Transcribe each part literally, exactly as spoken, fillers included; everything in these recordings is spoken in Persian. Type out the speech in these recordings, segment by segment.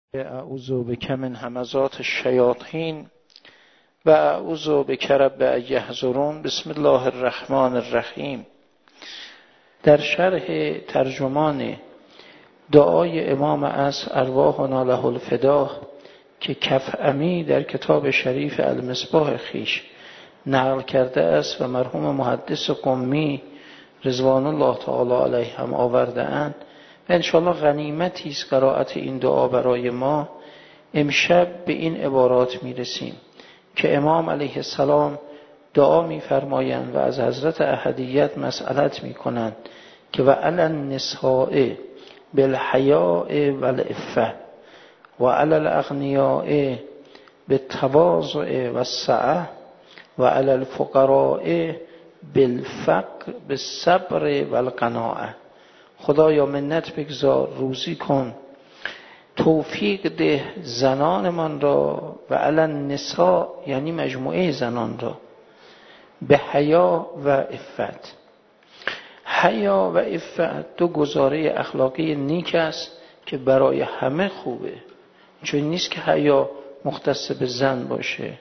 اعوذ بک من همزات الشیاطین و اعوذ بک رب ان یحضرون. بسم الله الرحمن الرحیم. در شرح ترجمان دعای امام عصر ارواحنا له الفدا که کفعمی در کتاب شریف المصباح خویش نقل کرده است و مرحوم محدث قمی رضوان الله تعالی علیه هم آورده اند و انشاءالله غنیمتی است قرائت این دعا برای ما. امشب به این عبارات میرسیم که امام علیه السلام دعا میفرمایند و از حضرت احدیت مسئلت میکنند که و علی النساء بالحیاء والعفة و علی الاغنیاء بالتواضع والسعة و علی الفقراء بالفقر بالصبر والقناعة. خدایا منت بگذار، روزی کن، توفیق ده زنانمان را و علی النساء یعنی مجموعه زنان را به حیا و عفت. حیا و عفت دو گزاره اخلاقی نیک است که برای همه خوبه، چون نیست که حیا مختص به زن باشه.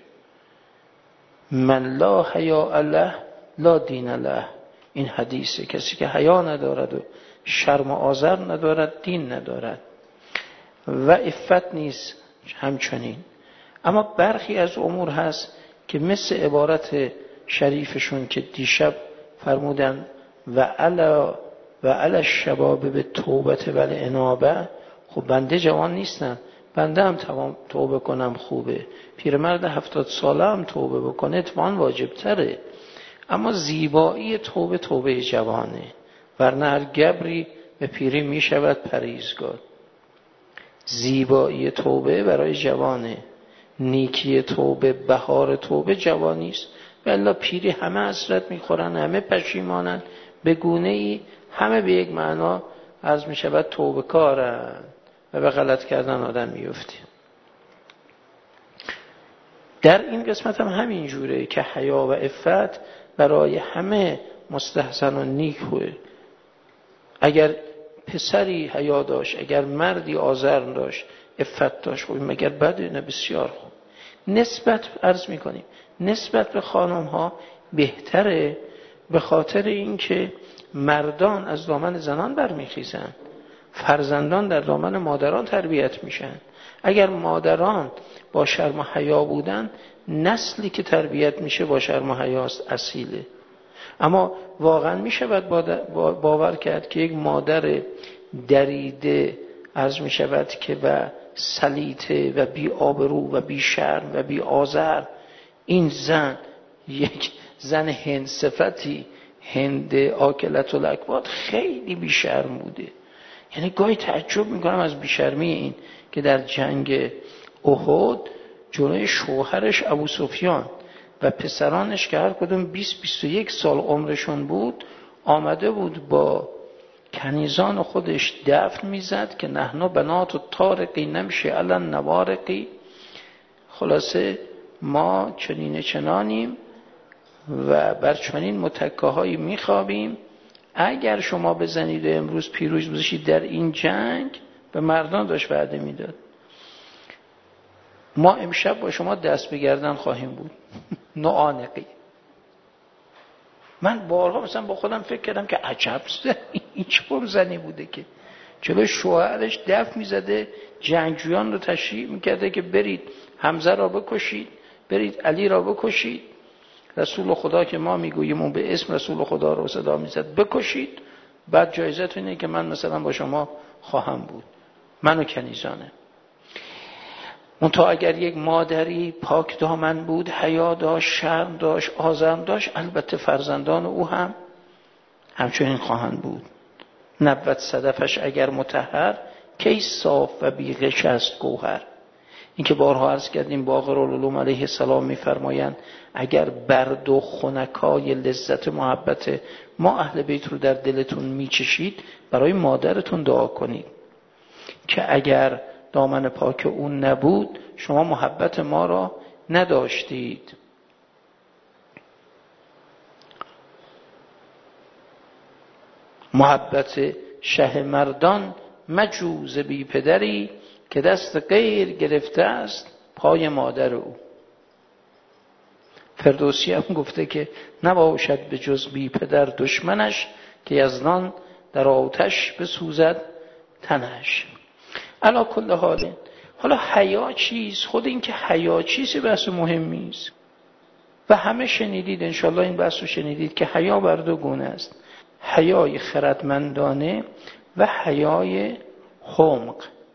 من لا حیا له لا دین له، این حدیثه. کسی که حیا ندارد و شرم و آزر ندارد دین ندارد. و عفت نیست همچنین. اما برخی از امور هست که مثل عبارت شریفشون که دیشب فرمودن و علا و علی الشباب به توبت و الانابه. خب بنده جوان نیستم، بنده هم توام توبه کنم خوبه، پیرمرد هفتاد ساله هم توبه بکنه اتفاقاً واجب تره. اما زیبایی توبه توبه جوانه، ورنه هر گبری به پیری می شود پریزگار. زیبایی توبه برای جوانه، نیکی توبه، بهار توبه جوانی است. والا پیری همه حسرت میخورن، همه پشیمانن، به گونه ای همه به یک معنا عرض می شود توبه کارن و به غلط کردن آدم میفته. در این قسمت هم همین جوره که حیا و عفت برای همه مستحسن و نیکه. اگر پسری حیا داشت، اگر مردی آزر داشت، عفت داشت، خب مگر بده؟ نه، بسیار خوب. نسبت عرض میکنیم نسبت به خانم ها بهتره، به خاطر اینکه مردان از دامن زنان برمیخیزن، فرزندان در دامن مادران تربیت میشن. اگر مادران با شرم و حیا بودن، نسلی که تربیت میشه با شرم و حیاست، اصیله. اما واقعا میشه باور کرد که یک مادر دریده عرض میشود که و سلیطه و بی آبرو و بی شرم و بی آزر، این زن یک زن هند صفتی، هند آکلت الاکباد، خیلی بی شرم بوده. یعنی گاهی تعجب میکنم از بیشرمی این که در جنگ احد جلوی شوهرش ابو سفیان و پسرانش که هر کدوم بیست بیست و یک سال عمرشون بود، آمده بود با کنیزان خودش دفن میزد که نحنا بنات و طارقی نمشی علن نوارقی. خلاصه ما چنین چنانیم و بر چنین متکه هایی میخوابیم. اگر شما بزنید و امروز پیروز بشید در این جنگ، به مردان داشت وعده میداد، ما امشب با شما دست به گردن خواهیم بود. نوآنقی. من بارها مثلا با خودم فکر کردم که عجب زنی، این چه زنی بوده که جلوی شوهرش دف میزده، جنگجویان رو تشریع میکرده که برید حمزه را بکشید، برید علی را بکشید. رسول خدا که ما میگوییم اون به اسم رسول خدا رو صدا میزد بکشید، بعد جایزتون اینه که من مثلا با شما خواهم بود، من و کنیزانه. منتها اگر یک مادری پاک دامن بود، حیا داشت، شرم داشت، آزرم داشت، البته فرزندان او هم همچنین خواهند بود. نبوت صدفش اگر مطهر، کی صاف و بیغش است گوهر. این که بارها عرض کردیم باقرالعلوم علیه السلام میفرمایند اگر برد و خنکای لذت محبت ما اهل بیت رو در دلتون میچشید، برای مادرتون دعا کنید که اگر دامن پاک اون نبود شما محبت ما را نداشتید. محبت شه مردان مجوز بی پدری، که دست غیر گرفته است پای مادر او. فردوسی هم گفته که نباشد به جز بی پدر دشمنش، که یزدان در آتش بسوزد تنش. علا کل حال، حالا حیا چیست؟ خود این که حیا چیست بحث مهمی است و همه شنیدید، انشالله این بحث رو شنیدید که حیا بر دو گونه است: حیای خردمندانه و حیای حمق.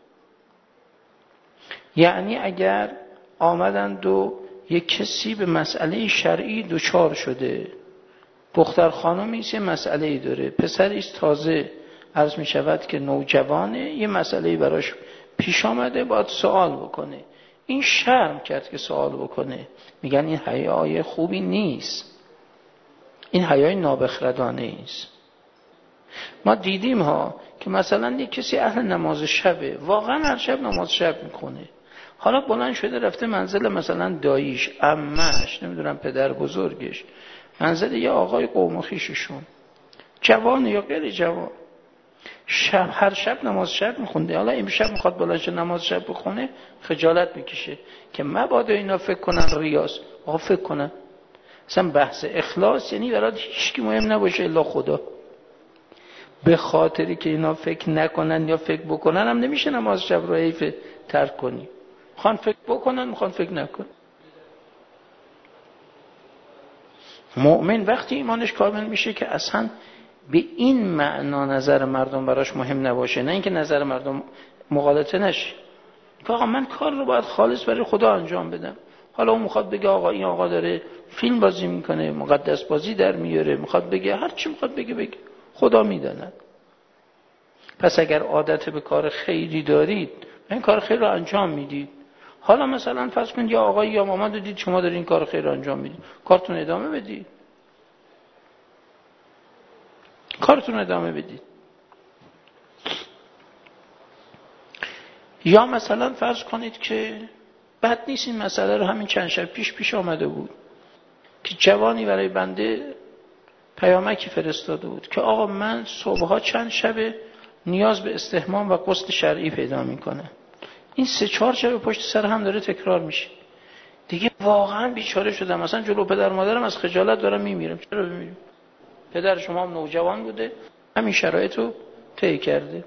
یعنی اگر آمدند و یک کسی به مسئله شرعی دچار شده، دختر خانمی است یه مسئله‌ای داره، پسری است تازه عرض می شود که نوجوانه، یه مسئله‌ای براش پیش آمده، باید سوال بکنه، این شرم کرد که سوال بکنه، میگن این حیای خوبی نیست، این حیای نابخردانه است. ما دیدیم ها که مثلا یک کسی اهل نماز شبه، واقعا هر شب نماز شب میکنه، حالا بلند شده رفته منزل مثلا داییش، عمه‌اش، نمیدونم پدر بزرگش، منزل یه آقای قوم و خویششون، جوان یا غیر جوان، شب هر شب نماز شب میخونده، حالا امشب میخواد بلند شه نماز شب بخونه، خجالت میکشه که مبادا اینا فکر کنن ریاست. آقا فکر کنن، اصلا بحث اخلاص یعنی برات هیچ کی مهم نباشه الا خدا. به خاطری که اینا فکر نکنن یا فکر بکنن هم نمیشه نماز شب رو حیف ترک کنی. میخوان فکر بکنن، میخوان فکر نکنن. مؤمن وقتی ایمانش کامل میشه که اصلا به این معنا نظر مردم براش مهم نباشه، نه اینکه نظر مردم مغالطه نشه، که آقا من کار رو باید خالص برای خدا انجام بدم. حالا اون میخواد بگه آقا این آقا داره فیلم بازی میکنه، مقدس بازی در میاره، میخواد بگه هر چی میخواد بگه بگه، خدا میداند. پس اگر عادت به کار خیری دارید، این کار خیر رو انجام میدید، حالا مثلا فرض کنید یا آقا یا مامان دید شما دارین این کار خیر رو انجام میدید، کارتون ادامه بدید، کارتون ادامه بدید. یا مثلا فرض کنید که بد نیست این مسئله رو، همین چند شب پیش پیش آمده بود که جوانی برای بنده پیامکی فرستاده بود که آقا من صبحها چند شب نیاز به استحمام و غسل شرعی پیدا میکنه، این سه چهار شب پشت سر هم داره تکرار میشه، دیگه واقعا بیچاره شدم، مثلا جلو پدر مادرم از خجالت دارم میمیرم. چرا بمیرم؟ پدر شما هم نوجوان بوده، همین شرایط رو طی کرده،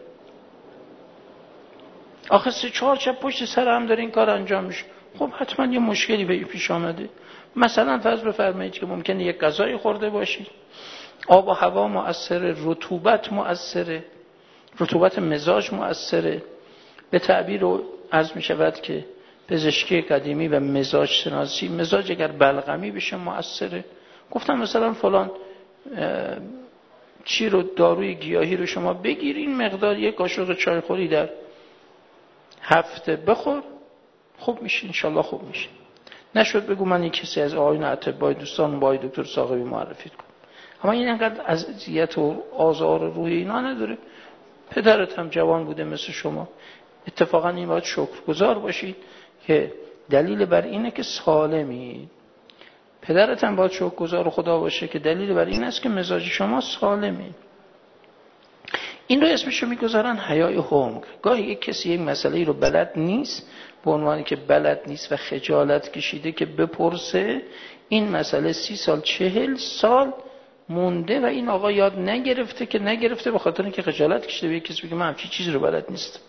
آخه سه چهار شب پشت سر هم داره این کار انجام میشه، خب حتما یه مشکلی به پیش آمده. مثلا فرض بفرمایید که ممکنه یک غذای خورده باشید، آب و هوا مؤثره، رطوبت مؤثره، رطوبت مزاج مؤثره، به تعبیر رو عرض می شود که پزشکی قدیمی و مزاج شناسی، مزاج اگر بلغمی بشه مؤثره. گفتم مثلا فلان چی رو، داروی گیاهی رو شما بگیر، این مقدار یک قاشق چای خوری در هفته بخور، خوب میشه انشالله، خوب میشه. نشد بگو من این کسی از آقایون اطبای دوستان با دکتر ساقبی معرفی کن. اما این انقدر اذیت و آزار روحی اینا نداره. پدرت هم جوان بوده مثل شما، اتفاقا این باید شکرگزار باشید که دلیل بر اینه که سالمی. پدرت هم باید شکرگزار خدا باشه که دلیل بر این است که مزاج شما سالمی. این رو اسمشو میگذارن حیای حمق. گاهی یک کسی یک مسئله رو بلد نیست، به عنوانی که بلد نیست و خجالت کشیده که بپرسه، این مسئله سی سال چهل سال مونده و این آقا یاد نگرفته، که نگرفته به خاطر اینکه خجالت کشیده به یک کسی بگه من همچین چیزی رو بلد نیست.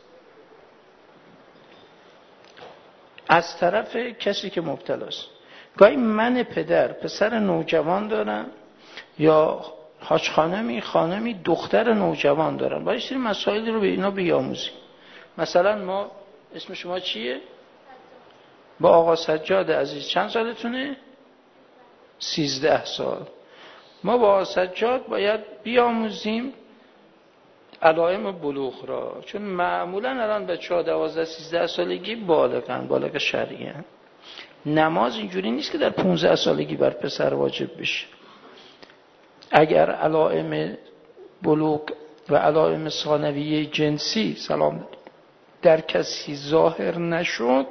از طرف کسی که مبتلاست، گاهی من پدر پسر نوجوان دارم یا حاج خانمی خانمی دختر نوجوان دارن، باید سری مسائلی رو به اینا بیاموزیم. مثلا ما، اسم شما چیه؟ با آقا سجاد عزیز چند سالتونه؟ سیزده سال. ما با آقا سجاد باید بیاموزیم علائم بلوغ را، چون معمولا الان بچه‌ها دوازده سیزده سالگی بالغن، بالغ شرعی هستند. نماز اینجوری نیست که در پانزده سالگی بر پسر واجب بشه. اگر علائم بلوغ و علائم ثانویه جنسی سلام در کسی ظاهر نشد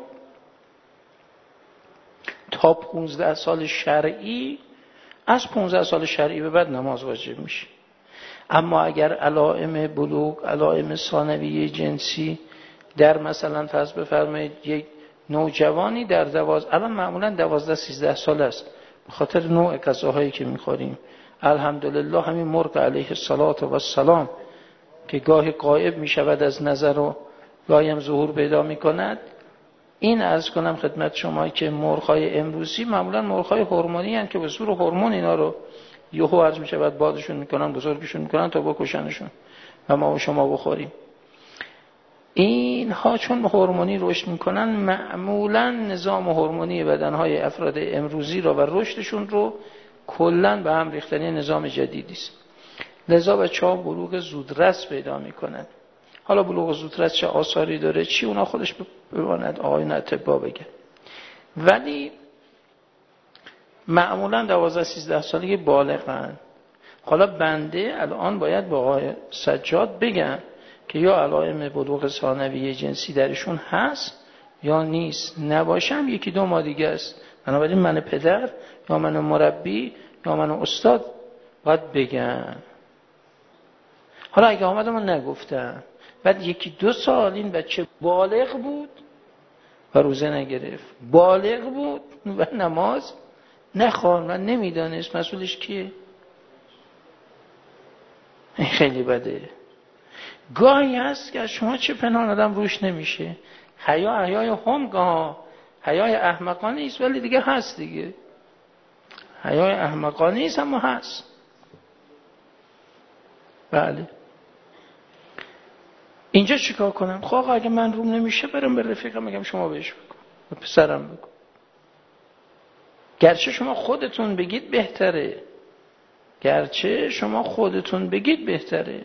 تا پانزده سال شرعی، از پانزده سال شرعی به بعد نماز واجب میشه. اما اگر علائم بلوغ، علائم ثانویه جنسی در مثلا فرض بفرمایید یک نوجوانی در دواز الان معمولا دوازده سیزده سال است، به خاطر نوع غذاهایی که میخوریم. الحمدلله همین مرغ علیه السلام که گاهی غایب میشود از نظر و گاهی هم ظهور پیدا میکند، این عرض کنم خدمت شما که مرغ‌های امروزی معمولا مرغ‌های هورمونی هستند که به زور هورمون اینا رو یهو عرض میشود بادشون میکنن، بزرگشون میکنن تا بکشنشون و ما و شما بخوریم. اینها چون هورمونی رشد میکنن، معمولا نظام هورمونی بدنهای افراد امروزی رو و رشدشون رو کلا به هم ریختنی نظام جدیدی است. لذا بچه‌ها بلوغ زودرس پیدا میکنن. حالا بلوغ زودرس چه آثاری داره چی اونا خودش بباند آقایون اطباء بگن، ولی معمولا دوازده سیزده سالگی بالغن. حالا بنده الان باید با آقای سجاد بگم که یا علائم بلوغ ثانویه جنسی درشون هست یا نیست، نباشم یکی دو ماه دیگه است. بنابراین من پدر یا من مربی یا من استاد باید بگم. حالا اگه آمدم و نگفتم بعد یکی دو سال این بچه بالغ بود و روزه نگرفت، بالغ بود و نماز نخوان و نمیدانست مسئولش کیه، این خیلی بده. گاهی هست که از شما چه پنهان آدم روش نمیشه. حیا حیای هم حیای احمقانه است، ولی دیگه هست دیگه. حیای احمقانه است اما هست. بله. اینجا چیکار کنم؟ خب آقا اگه من روم نمیشه برم به رفیقم میگم شما بهش بگو، به پسرم بگو. گرچه شما خودتون بگید بهتره، گرچه شما خودتون بگید بهتره،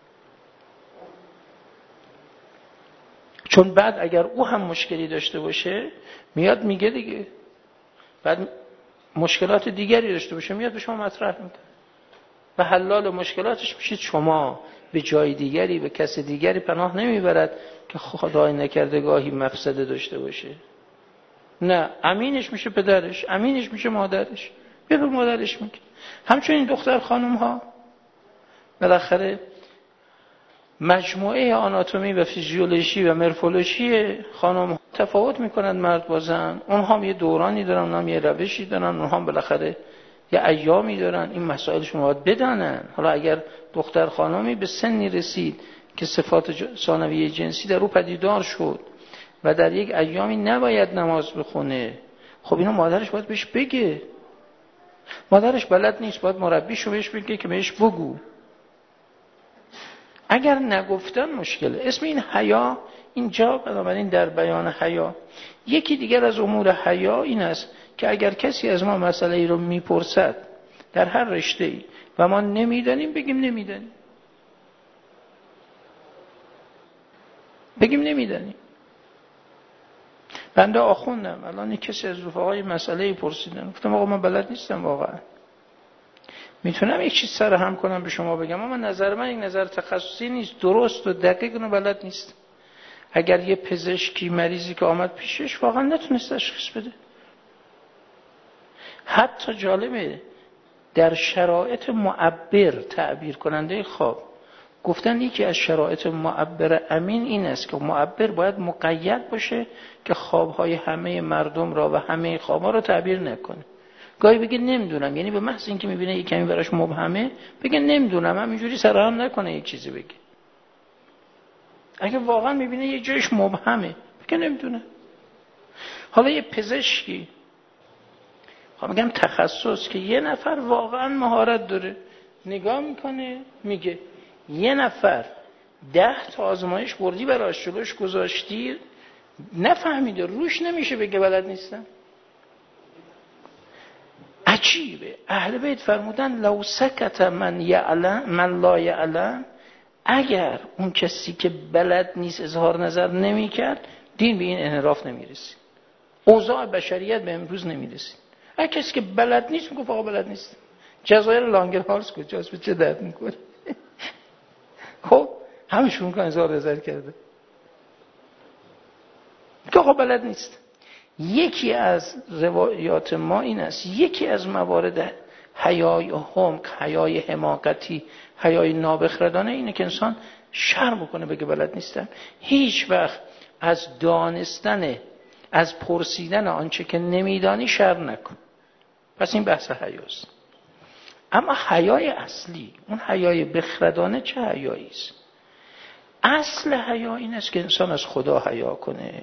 چون بعد اگر او هم مشکلی داشته باشه میاد میگه دیگه، بعد مشکلات دیگری داشته باشه میاد به شما مطرح میکنه و حلال مشکلاتش میشید شما. به جای دیگری به کس دیگری پناه نمیبرد که خدای نکرده گاهی مفسده داشته باشه. نه، امینش میشه پدرش، امینش میشه مادرش، به مادرش میگه. همچنین دختر خانم ها بالاخره مجموعه آناتومی و فیزیولوژی و مرفولوژی خانم تفاوت میکنند مرد با زن. اونها هم یه دورانی دارن، اونها هم یه روشی دارن، اونها هم بالاخره یه ایامی دارن. این مسائلشون باید بدانن. حالا اگر دختر خانمی به سنی رسید که صفات ثانویه جنسی در او پدیدار شد و در یک ایامی نباید نماز بخونه، خب اینو مادرش باید بهش بگه. مادرش بلد نیست، باید مربیشو بهش بگه که بهش بگو. اگر نگفتن مشکله. اسم این حیا اینجا بنابراین در بیان حیا. یکی دیگر از امور حیا این است که اگر کسی از ما مسئله ای رو میپرسد در هر رشته ای و ما نمیدانیم بگیم نمیدانیم، بگیم نمیدانیم. بنده آخوندم الان کسی از رفقای مسئله ای پرسیدن، گفتم آقا من بلد نیستم واقعا، میتونم یک چیز سر هم کنم به شما بگم، اما نظر من یک نظر تخصصی نیست، درست و دقیق اینو بلد نیست. اگر یه پزشکی مریضی که آمد پیشش واقعا نتونست تشخیص بده، حتی جالبه در شرایط معبر تعبیر کننده خواب گفتن یکی از شرایط معبر امین این است که معبر باید مقید باشه که خوابهای همه مردم را و همه خوابها را تعبیر نکنه. گاهی بگه نمیدونم، یعنی به محض اینکه میبینه یک کمی براش مبهمه بگه نمیدونم، همینجوری سرهم نکنه یک چیزی بگه. اگه واقعا میبینه یک جایش مبهمه بگه نمیدونه. حالا یه پزشکی، خب میگم تخصص، که یه نفر واقعا مهارت داره نگاه میکنه میگه یه نفر ده تا آزمایش بردی براش جلوش گذاشتی نفهمیده روش نمیشه بگه بلد نیستم. عجیبه. اهل بیت فرمودن لو سکت من یعلم من لا یعلم، اگر اون کسی که بلد نیست اظهار نظر نمی کرد دین به این انحراف نمی رسید، اوضاع بشریت به امروز نمی رسید. اگر کسی که بلد نیست میگه آقا بلد نیست. جزایر لانگرهالز کجاست؟ به چه درد میکنه؟ خب همشون که اظهار نظر کرده که آقا بلد نیست. یکی از روایات ما این است، یکی از موارد حیای هم، حیای حماقتی، حیای نابخردانه اینه که انسان شرم بکنه بگه بلد نیستم. هیچ وقت از دانستن، از پرسیدن آنچه که نمیدانی شر نکن. پس این بحث حیاست. اما حیای اصلی، اون حیای بخردانه، چه حیایی است؟ اصل حیا این است که انسان از خدا حیا کنه،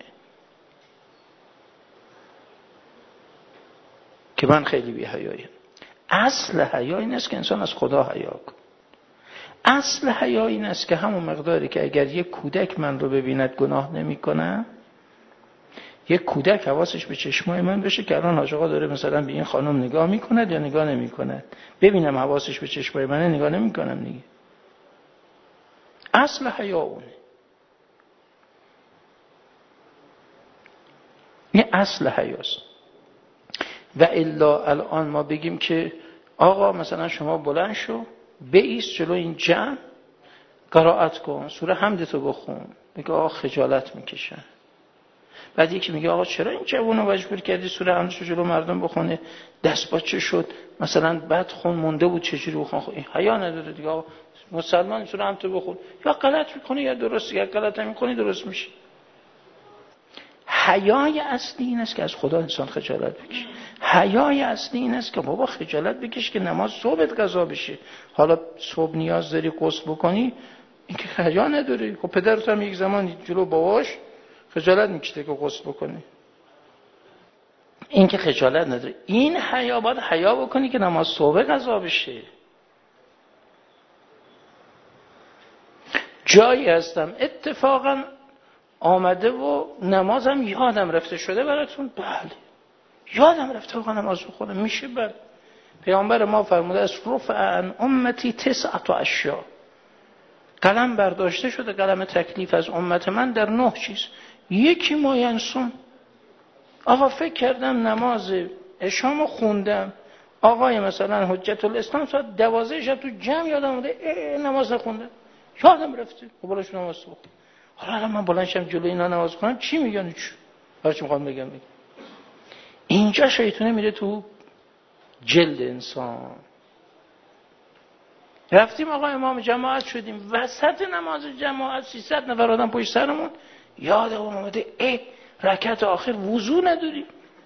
که من خیلی بی حیایم. اصل حیا این است که انسان از خدا حیا کنه. اصل حیا این است که همون مقداری که اگر یک کودک من رو ببیند گناه نمی کنه، یک کودک حواسش به چشمای من بشه که الان حاج آقا داره مثلا به این خانم نگاه میکند یا نگاه نمیکند، ببینم حواسش به چشمای منه، نگاه نمیکنم دیگه. اصل حیا اونه. این اصل حیاست. و الا الان ما بگیم که آقا مثلا شما بلند شو، بایست جلو این جمع، قرائت کن، سوره حمدتو بخون، میگه آقا خجالت میکشن. بعد یکی میگه آقا چرا این جوونو مجبور کردی سوره حمدشو جلو مردم بخونه، دست با چه شد، مثلا بعد خون مونده بود چجوری بخون؟ خب این حیا نداره دیگه. آقا مسلمان سوره حمدتو بخون، یا غلط میکنی یا درست، یا غلط نمیکنی درست میشه. حیای اصلی این است که از خدا انسان خجالت بکشه. حیای اصلی این است که بابا خجالت بکش که نماز صبحت قضا بشه. حالا صبح نیاز داری غسل بکنی، این که حیا نداری. خب پدرت هم یک زمان جلو باباش خجالت میکشه که غسل بکنی، این که خجالت نداری. این حیا باید حیا بکنی که نماز صبح قضا بشه. جایی هستم اتفاقا آمده و نمازم یادم رفته شده براتون، بله یادم رفته واقعا نماز بخونم، میشه. بله پیامبر ما فرموده است رفع عن امتی تسعة اشیاء، قلم برداشته شده، قلم تکلیف از امت من در نه چیز. یکی ما ینسون، آقا فکر کردم نماز عشامو خوندم، آقای مثلا حجت الاسلام ساعت دوازده شب تو جمع یادم اومده نماز نخوندم، یادم رفته. خب بالاش نماز بخون. حالا من بلند شم جلوی اینا نماز بخونم، چی میگن؟ چی هرچی میخوام بگم بگم. اینجا شیطونه میره تو جلد انسان. رفتیم آقا امام جماعت شدیم، وسط نماز جماعت سیصد نفر آدم پشت سرمون، یادم اومده ای رکعت آخر وضو نداریم،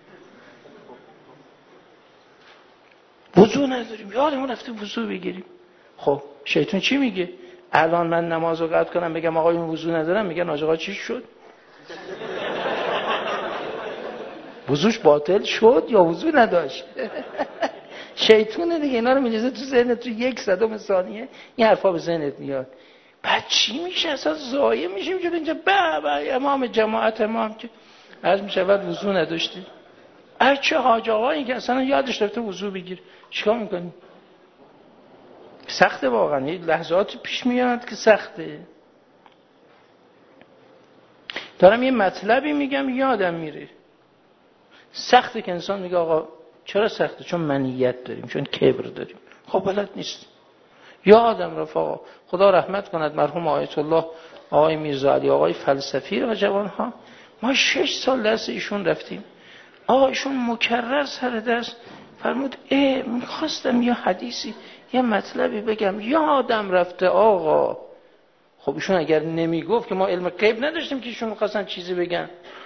وضو نداریم، یادمون رفته وضو بگیریم. خب شیطان چی میگه؟ الان من نماز رو قطع کنم بگم آقا این وضو ندارم، میگن آقا چی شد؟ وضوش باطل شد یا وضو نداشت؟ شیطونه دیگه، اینا رو میریزه تو ذهنت، تو یک صدم ثانیه این حرفا به ذهنت میاد. بعد چی میشه؟ اصلا ضایع میشیم جلو اینجا با با امام جماعت امام که عرض میشه بعد وضو نداشتی. ای چه حاج آقایی که اصلا یادش رفته وضو بگیر، چیکار میکنی؟ سخته واقعا، یه لحظاتی پیش میاد که سخته. دارم یه مطلبی میگم یادم میره. سخته که انسان میگه آقا چرا سخته؟ چون منیت داریم، چون کبر داریم. خب بلد نیست. یادم رفت خدا رحمت کند مرحوم آیت الله آقای میرزا علی آقای فلسفی و جوانها، ما شش سال دست ایشون رفتیم. آقا ایشون مکرر سر دست فرمود ای میخواستم یه حدیثی یه مطلبی بگم یادم رفته آقا. خب ایشون اگر نمیگفت که ما علم غیب نداشتیم که ایشون میخواستن چیزی بگن،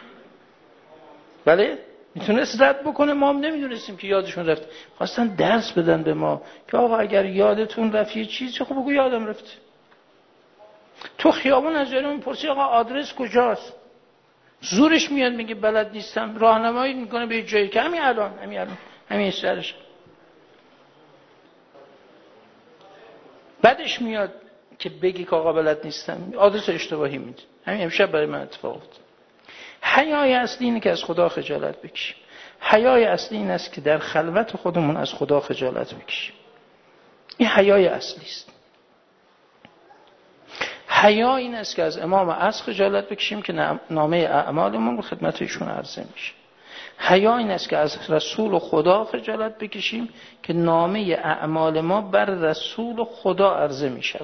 بله میتونست رد بکنه، ما هم نمیدونستیم که یادشون رفت. خواستن درس بدن به ما که آقا اگر یادتون رفت یه چیزی خب بگو یادم رفته. تو خیابون از جایی میپرسی آقا آدرس کجاست، زورش میاد میگه بلد نیستم، راهنمایی میکنه به جایی که همین الان همین الان همین سرش. بعدش میاد که بگی که آقا بلد نیستم، آدرس اشتباهی میده. همین امشب برای من اتفاق افتاد. حیای اصلی اینه که از خدا خجالت بکشیم. حیای اصلی این است که در خلوت خودمون از خدا خجالت بکشیم. این حیای اصلی است. حیا این است که از امام عصر خجالت بکشیم که نامه اعمالمون به خدمت ایشون عرضه میشه. حیا این است که از رسول خدا خجالت بکشیم که نامه اعمال ما بر رسول خدا عرضه میشه.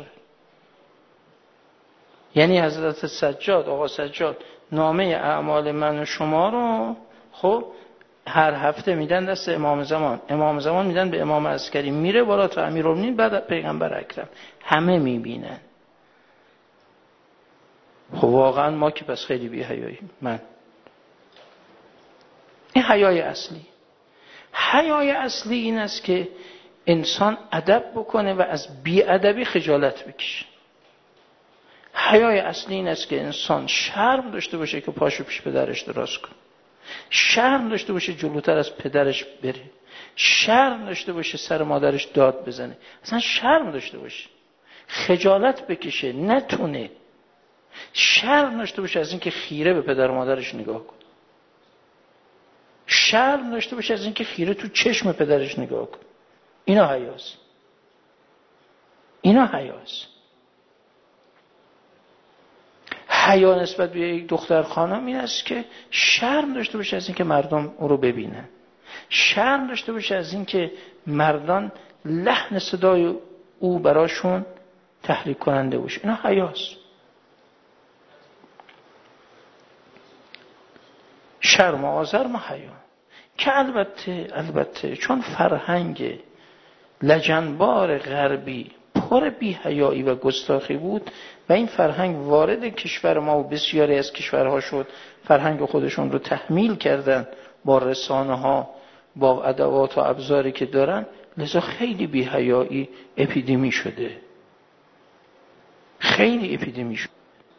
یعنی حضرت سجاد، آقا سجاد نامه اعمال من و شما رو خب هر هفته میدن دست امام زمان، امام زمان میدن به امام عسکری، میره بالا تا امیرالمومنین، بعد پیغمبر اکرم، همه میبینن. خب واقعا ما که پس خیلی بی حیاییم. من این حیای اصلی حیای اصلی این است که انسان ادب بکنه و از بی ادبی خجالت بکشه. حیای اصلی این است که انسان شرم داشته باشه که پاشو پیش پدرش دراز کنه، شرم داشته باشه جلوتر از پدرش بره، شرم داشته باشه سر مادرش داد بزنه، اصلا شرم داشته باشه، خجالت بکشه، نتونه، شرم داشته باشه از اینکه خیره به پدر و مادرش نگاه کنه، شرم داشته باشه از اینکه خیره تو چشم پدرش نگاه کنه. اینا حیاست. اینا حیاست. حیا نسبت به یک دختر خانم این است که شرم داشته باشه از اینکه مردم او رو ببینن، شرم داشته باشه از اینکه مردان لحن صدای او براشون تحریک کننده باشه. اینا حیاست. شرم و آزرم و حیا که البته البته چون فرهنگ لجنبار غربی پر بی حیایی و گستاخی بود و این فرهنگ وارد کشور ما و بسیاری از کشورها شد، فرهنگ خودشون رو تحمیل کردن با رسانه ها، با ادوات و ابزاری که دارن، لذا خیلی بی حیایی اپیدمی شده، خیلی اپیدمی شده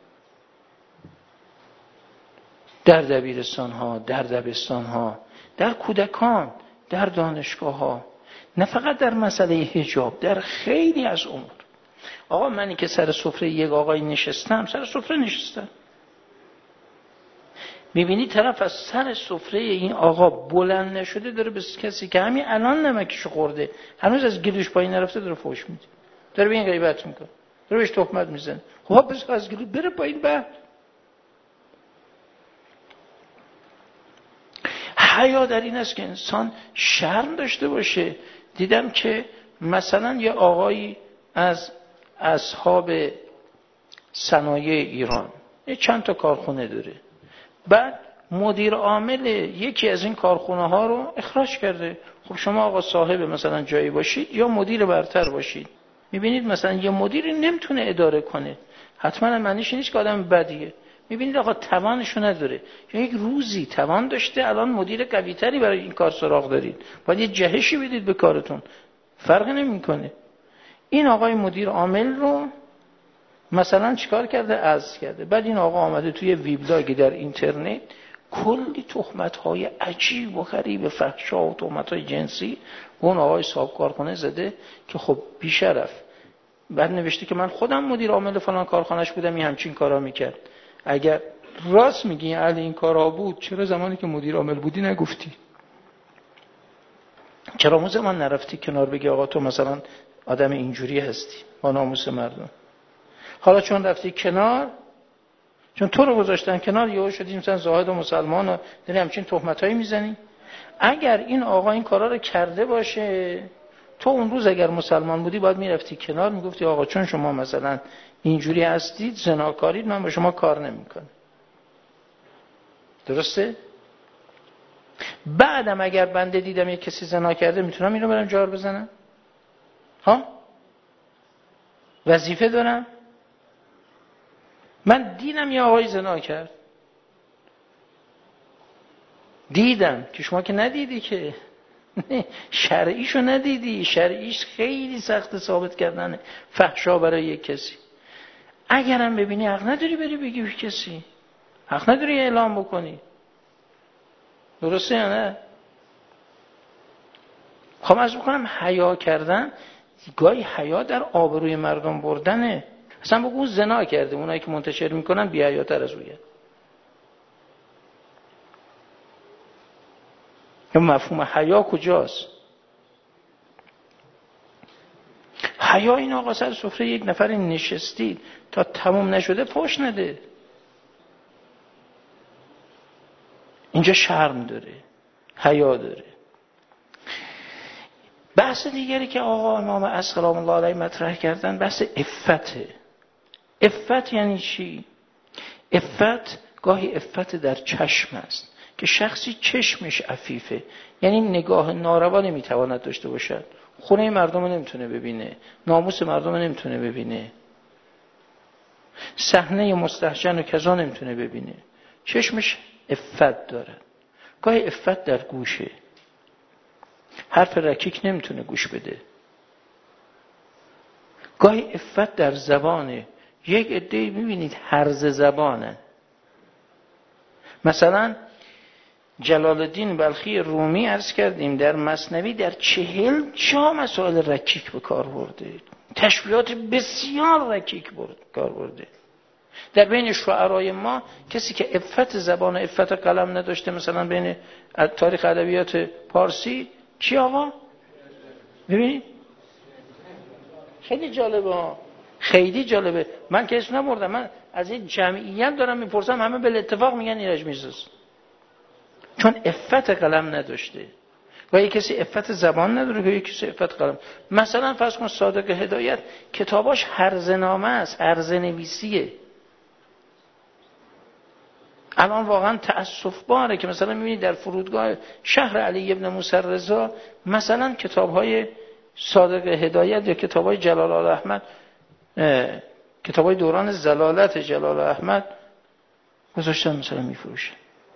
در دبیرستان ها، در دبستان ها، در کودکان، در دانشگاه ها، نه فقط در مسئله حجاب، در خیلی از امور. آقا منی که سر سفره یک آقای نشستم، سر سفره نشستم، میبینی طرف از سر سفره این آقا بلند نشده داره به کسی که همین الان نمکشو خورده هنوز از گلوش پایین نرفته داره فحش میده، داره به این غیبت میکنه، داره بهش تهمت میزنه. خب بس از گلو بره پایین. بعد حیا در این است که انسان شرم داشته باشه. دیدم که مثلا یه آقایی از اصحاب صنایع ایران یه چند تا کارخونه داره، بعد مدیر عامل یکی از این کارخونه ها رو اخراج کرده. خب شما آقا صاحب مثلا جایی باشید یا مدیر برتر باشید، میبینید مثلا یه مدیری نمیتونه اداره کنه، حتما معنیش نیست که آدم بدیه. میبینید آقا توانشو نداره، یا یک روزی توان داشته الان مدیر قوی تری برای این کار سراغ دارید، باید یه جهشی بدید به کارتون، فرقی نمیکنه. این آقای مدیر عامل رو مثلا چیکار کرده؟ عزل کرده. بعد این آقا آمده توی ویبلاگی در اینترنت کلی تهمت‌های عجیب و غریب فحشا و تهمت‌های جنسی اون آقای صاحب کارخانه زده که خب بی‌شرف. بعد نوشته که من خودم مدیر عامل فلان کارخانه‌اش بودم، این همچین کارا میکرد. اگر راست میگی اهل این کارا بود چرا زمانی که مدیر عامل بودی نگفتی؟ چرا اون زمان نرفتی کنار بگی آقا تو مثلا آدم اینجوری هستی با ناموس مردم؟ حالا چون رفتی کنار، چون تو رو گذاشتن کنار، یهو شدی مثلا زاهد و مسلمان و داری همچین تهمتایی میزنی. اگر این آقا این کارا رو کرده باشه، تو اون روز اگر مسلمان بودی باید میرفتی کنار، میگفتی آقا چون شما مثلا اینجوری هستید، زناکارید، من با شما کار نمیکنم. درسته؟ بعدم اگر بنده دیدم یک کسی زنا کرده، میتونم اینو برم جار بزنم؟ ها؟ وظیفه دارم؟ من دیدم یه آقای زنا کرد، دیدم که شما که ندیدی که شرعیشو ندیدی، شرعیش خیلی سخت ثابت کردنه فحشا برای یک کسی. اگرم ببینی حق نداری بری بگی به کسی، حق نداری اعلام بکنی. درسته یا نه؟ خب از بکنم حیا کردن، گاهی حیا در آبروی مردم بردنه. اصلا بگو زنا کرده، اونایی که منتشر میکنن بی حیاتر از اویه. یا مفهوم حیا کجاست؟ حیا این آقا سر سفره یک نفر نشستید تا تموم نشده فحش نده. اینجا شرم داره، حیا داره. بحث دیگری که آقا امام اصغر سلام الله علیه مطرح کردن بحث عفته. عفت یعنی چی؟ عفت گاهی عفت در چشم است که شخصی چشمش عفیفه، یعنی نگاه ناروا نمیتواند داشته باشد، خونه مردم نمیتونه ببینه، ناموس مردم نمیتونه ببینه. صحنه مستهجن و کذا نمیتونه ببینه، چشمش عفت داره. گاهی عفت در گوشه، حرف رکیک نمیتونه گوش بده. گاهی عفت در زبانه. یک عده‌ای میبینید هرزه زبانه. مثلا جلال الدین بلخی رومی عرض کردیم در مثنوی در چهل جا مسائل رکیک به کار برده، تشبیهات بسیار رکیک به کار برده. در بین شعرای ما کسی که عفت زبان و عفت قلم نداشته، مثلا بین تاریخ ادبیات پارسی کی آقا؟ ببینید خیلی جالبه ها، خیلی جالبه. من که اسم نبردم، من از این جمعیت دارم میپرسم، همه به اتفاق میگن ایرج میرزاست، چون عفت قلم نداشته. گاهی کسی عفت زبان نداره، گاهی کسی عفت قلم. مثلا فرض کن صادق هدایت کتاباش هرزنامه است، هرزه نویسیه. الان واقعا تأسف باره که مثلا میبینید در فرودگاه شهر علی ابن موسی رضا مثلا کتاب‌های صادق هدایت یا کتاب‌های جلال الاحمد، کتاب‌های دوران زلالت جلال احمد گذاشتن مثلا میفروشن.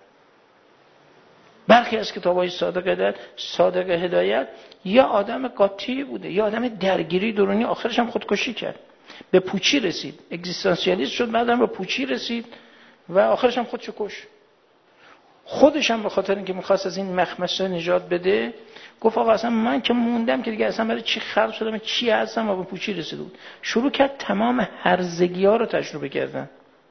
برخی از کتاب‌های صادق هدایت، صادق هدایت یا آدم قاطی بوده یا آدم درگیری درونی، آخرش هم خودکشی کرد، به پوچی رسید، اگزیستانسیالیست شد، بعدم به پوچی رسید و آخرش هم خودشو کش. خودش هم به خاطر اینکه می‌خواست از این مخمسه نجات بده گفت آقا اصلا من که موندم که دیگه اصلا برای چی خلق شدم، چی هستم، و به پوچی رسید بود. شروع کرد تمام هرزگی‌ها رو تجربه کردن.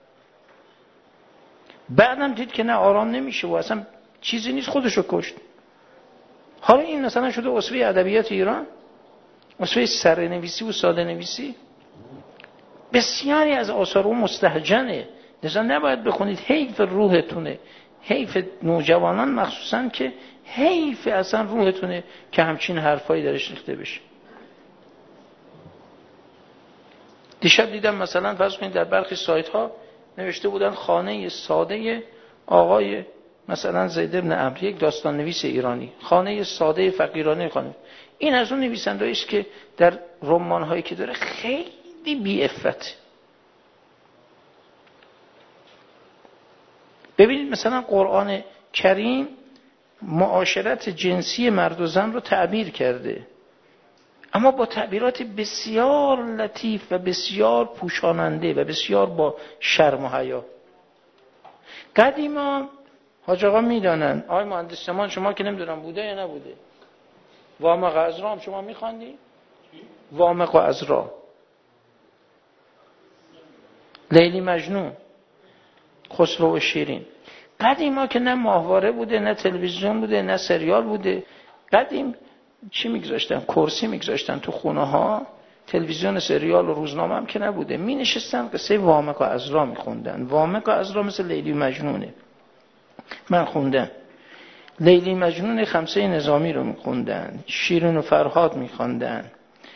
بعدم دید که نه آرام نمیشه و اصلا چیزی نیست، خودشو کشت. حالا این مثلا شده اسوه ادبیات ایران، اسوه سرنویسی و ساده نویسی. بسیاری از آثار اون مستهجنه، لذا نباید بخونید، حیف روحتونه، حیف نوجوانان مخصوصا که حیف اصلا روحتونه که همچین حرفایی درش ریخته بشه. دیشب دیدم مثلا فرض کنید در برخی سایت ها نوشته بودن خانه ساده آقای مثلا زید بن عمرو، یک داستان نویس ایرانی، خانه ساده فقیرانه خانه. این از اون نویسنده است که در رمان هایی که داره خیلی بی عفت. ببینید مثلا قرآن کریم معاشرت جنسی مرد و زن رو تعبیر کرده، اما با تعبیرات بسیار لطیف و بسیار پوشاننده و بسیار با شرم و حیا. قدیما حاج آقا میدانن، آقای مهندس زمان شما که نمیدونم بوده یا نبوده، وامق عذرا هم شما میخواندی؟ وامق عذرا، لیلی مجنون، خسرو و شیرین. قدیما که نه ماهواره بوده، نه تلویزیون بوده، نه سریال بوده، قدیم چی میگذاشتن؟ کرسی میگذاشتن تو خونه ها، تلویزیون، سریال و روزنامه هم که نبوده، می نشستن قصه وامق و عذرا میخوندن. وامق و عذرا مثل لیلی مجنونه، من خوندم. لیلی مجنون خمسه نظامی رو میخوندن، شیرین و فرهاد میخوندن،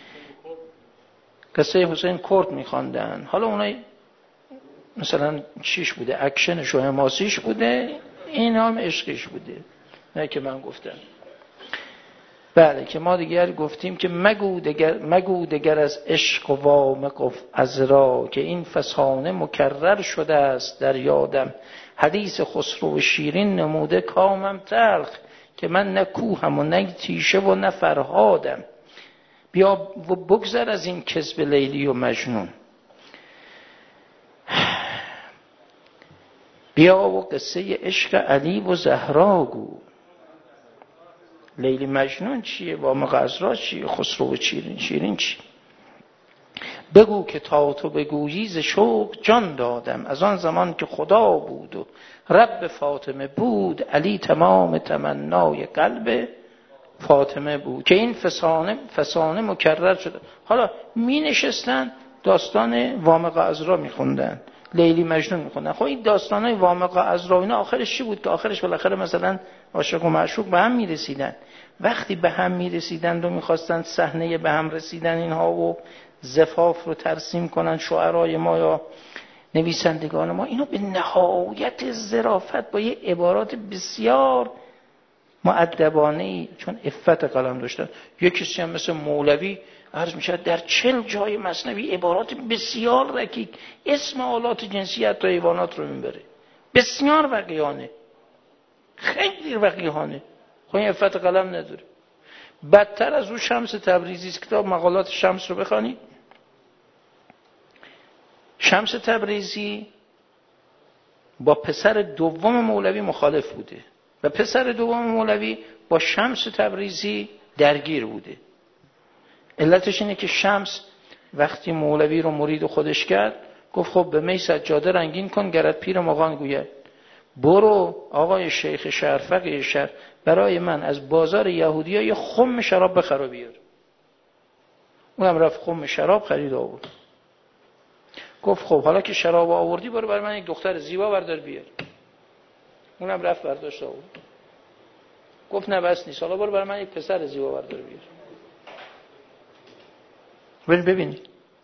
قصه حسین کرد میخوندن. حالا اونای مثلا چیش بوده، اکشنش و حماسیش بوده، این هم عشقیش بوده، نه که من گفتم. بله که ما دیگر گفتیم که مگو دگر, مگو دگر از عشق و وامق و عذرا، که این فسانه مکرر شده است در یادم. حدیث خسرو و شیرین نموده کامم تلخ، که من نه کوهم و نه تیشه و نه فرهادم. بیا و بگذر از این کذب لیلی و مجنون، بیا و قصه عشق علی و زهرا گو. لیلی مجنون چیه؟ وامق عذرا چیه؟ خسرو و شیرین شیرین چی؟ بگو که تا تو بگویی ز شوق جان دادم، از آن زمان که خدا بود و رب فاطمه بود، علی تمام تمنای قلب فاطمه بود. که این فسانه فسانه مکرر شده. حالا می نشستن داستان وامق عذرا می خوندن، لیلی مجنون می خوندن. خب این داستانای وامق عذرا اینا آخرش چی بود؟ که آخرش بالاخره مثلا عاشق و معشوق به هم می رسیدن. وقتی به هم می رسیدن و می خواستن صحنه به هم رسیدن اینها و زفاف رو ترسیم کنن شاعرای ما یا نویسندگان ما، اینو به نهایت ظرافت با یه عبارات بسیار مؤدبانه‌ای، چون عفت قلم داشتن. یک کسی هم مثل مولوی عرض می شود در چل جای مثنوی عبارات بسیار رکیک اسم آلات جنسی حتی حیوانات رو میبره، بسیار وقیحانه، خیلی وقیحانه. خب این عفت قلم نداره. بدتر از اون شمس تبریزی است. کتاب مقالات شمس رو بخوانید. شمس تبریزی با پسر دوم مولوی مخالف بوده و پسر دوم مولوی با شمس تبریزی درگیر بوده. علتش اینه که شمس وقتی مولوی رو مرید خودش کرد گفت خب به می سجاده رنگین کن گرت پیر مغان گوید برو آقای شیخ شهر فقیه شهر برای من از بازار یهودی‌ها یه خم شراب بخر و بیار. اونم رفت خم شراب خرید آورد. گفت خب حالا که شراب آوردی برو برای من یک دختر زیبا بردار بیار. اونم رفت برداشت آورد. گفت نه بس نیست، حالا برو برای من یک پسر زیبا بردار بیار. ولی ببینید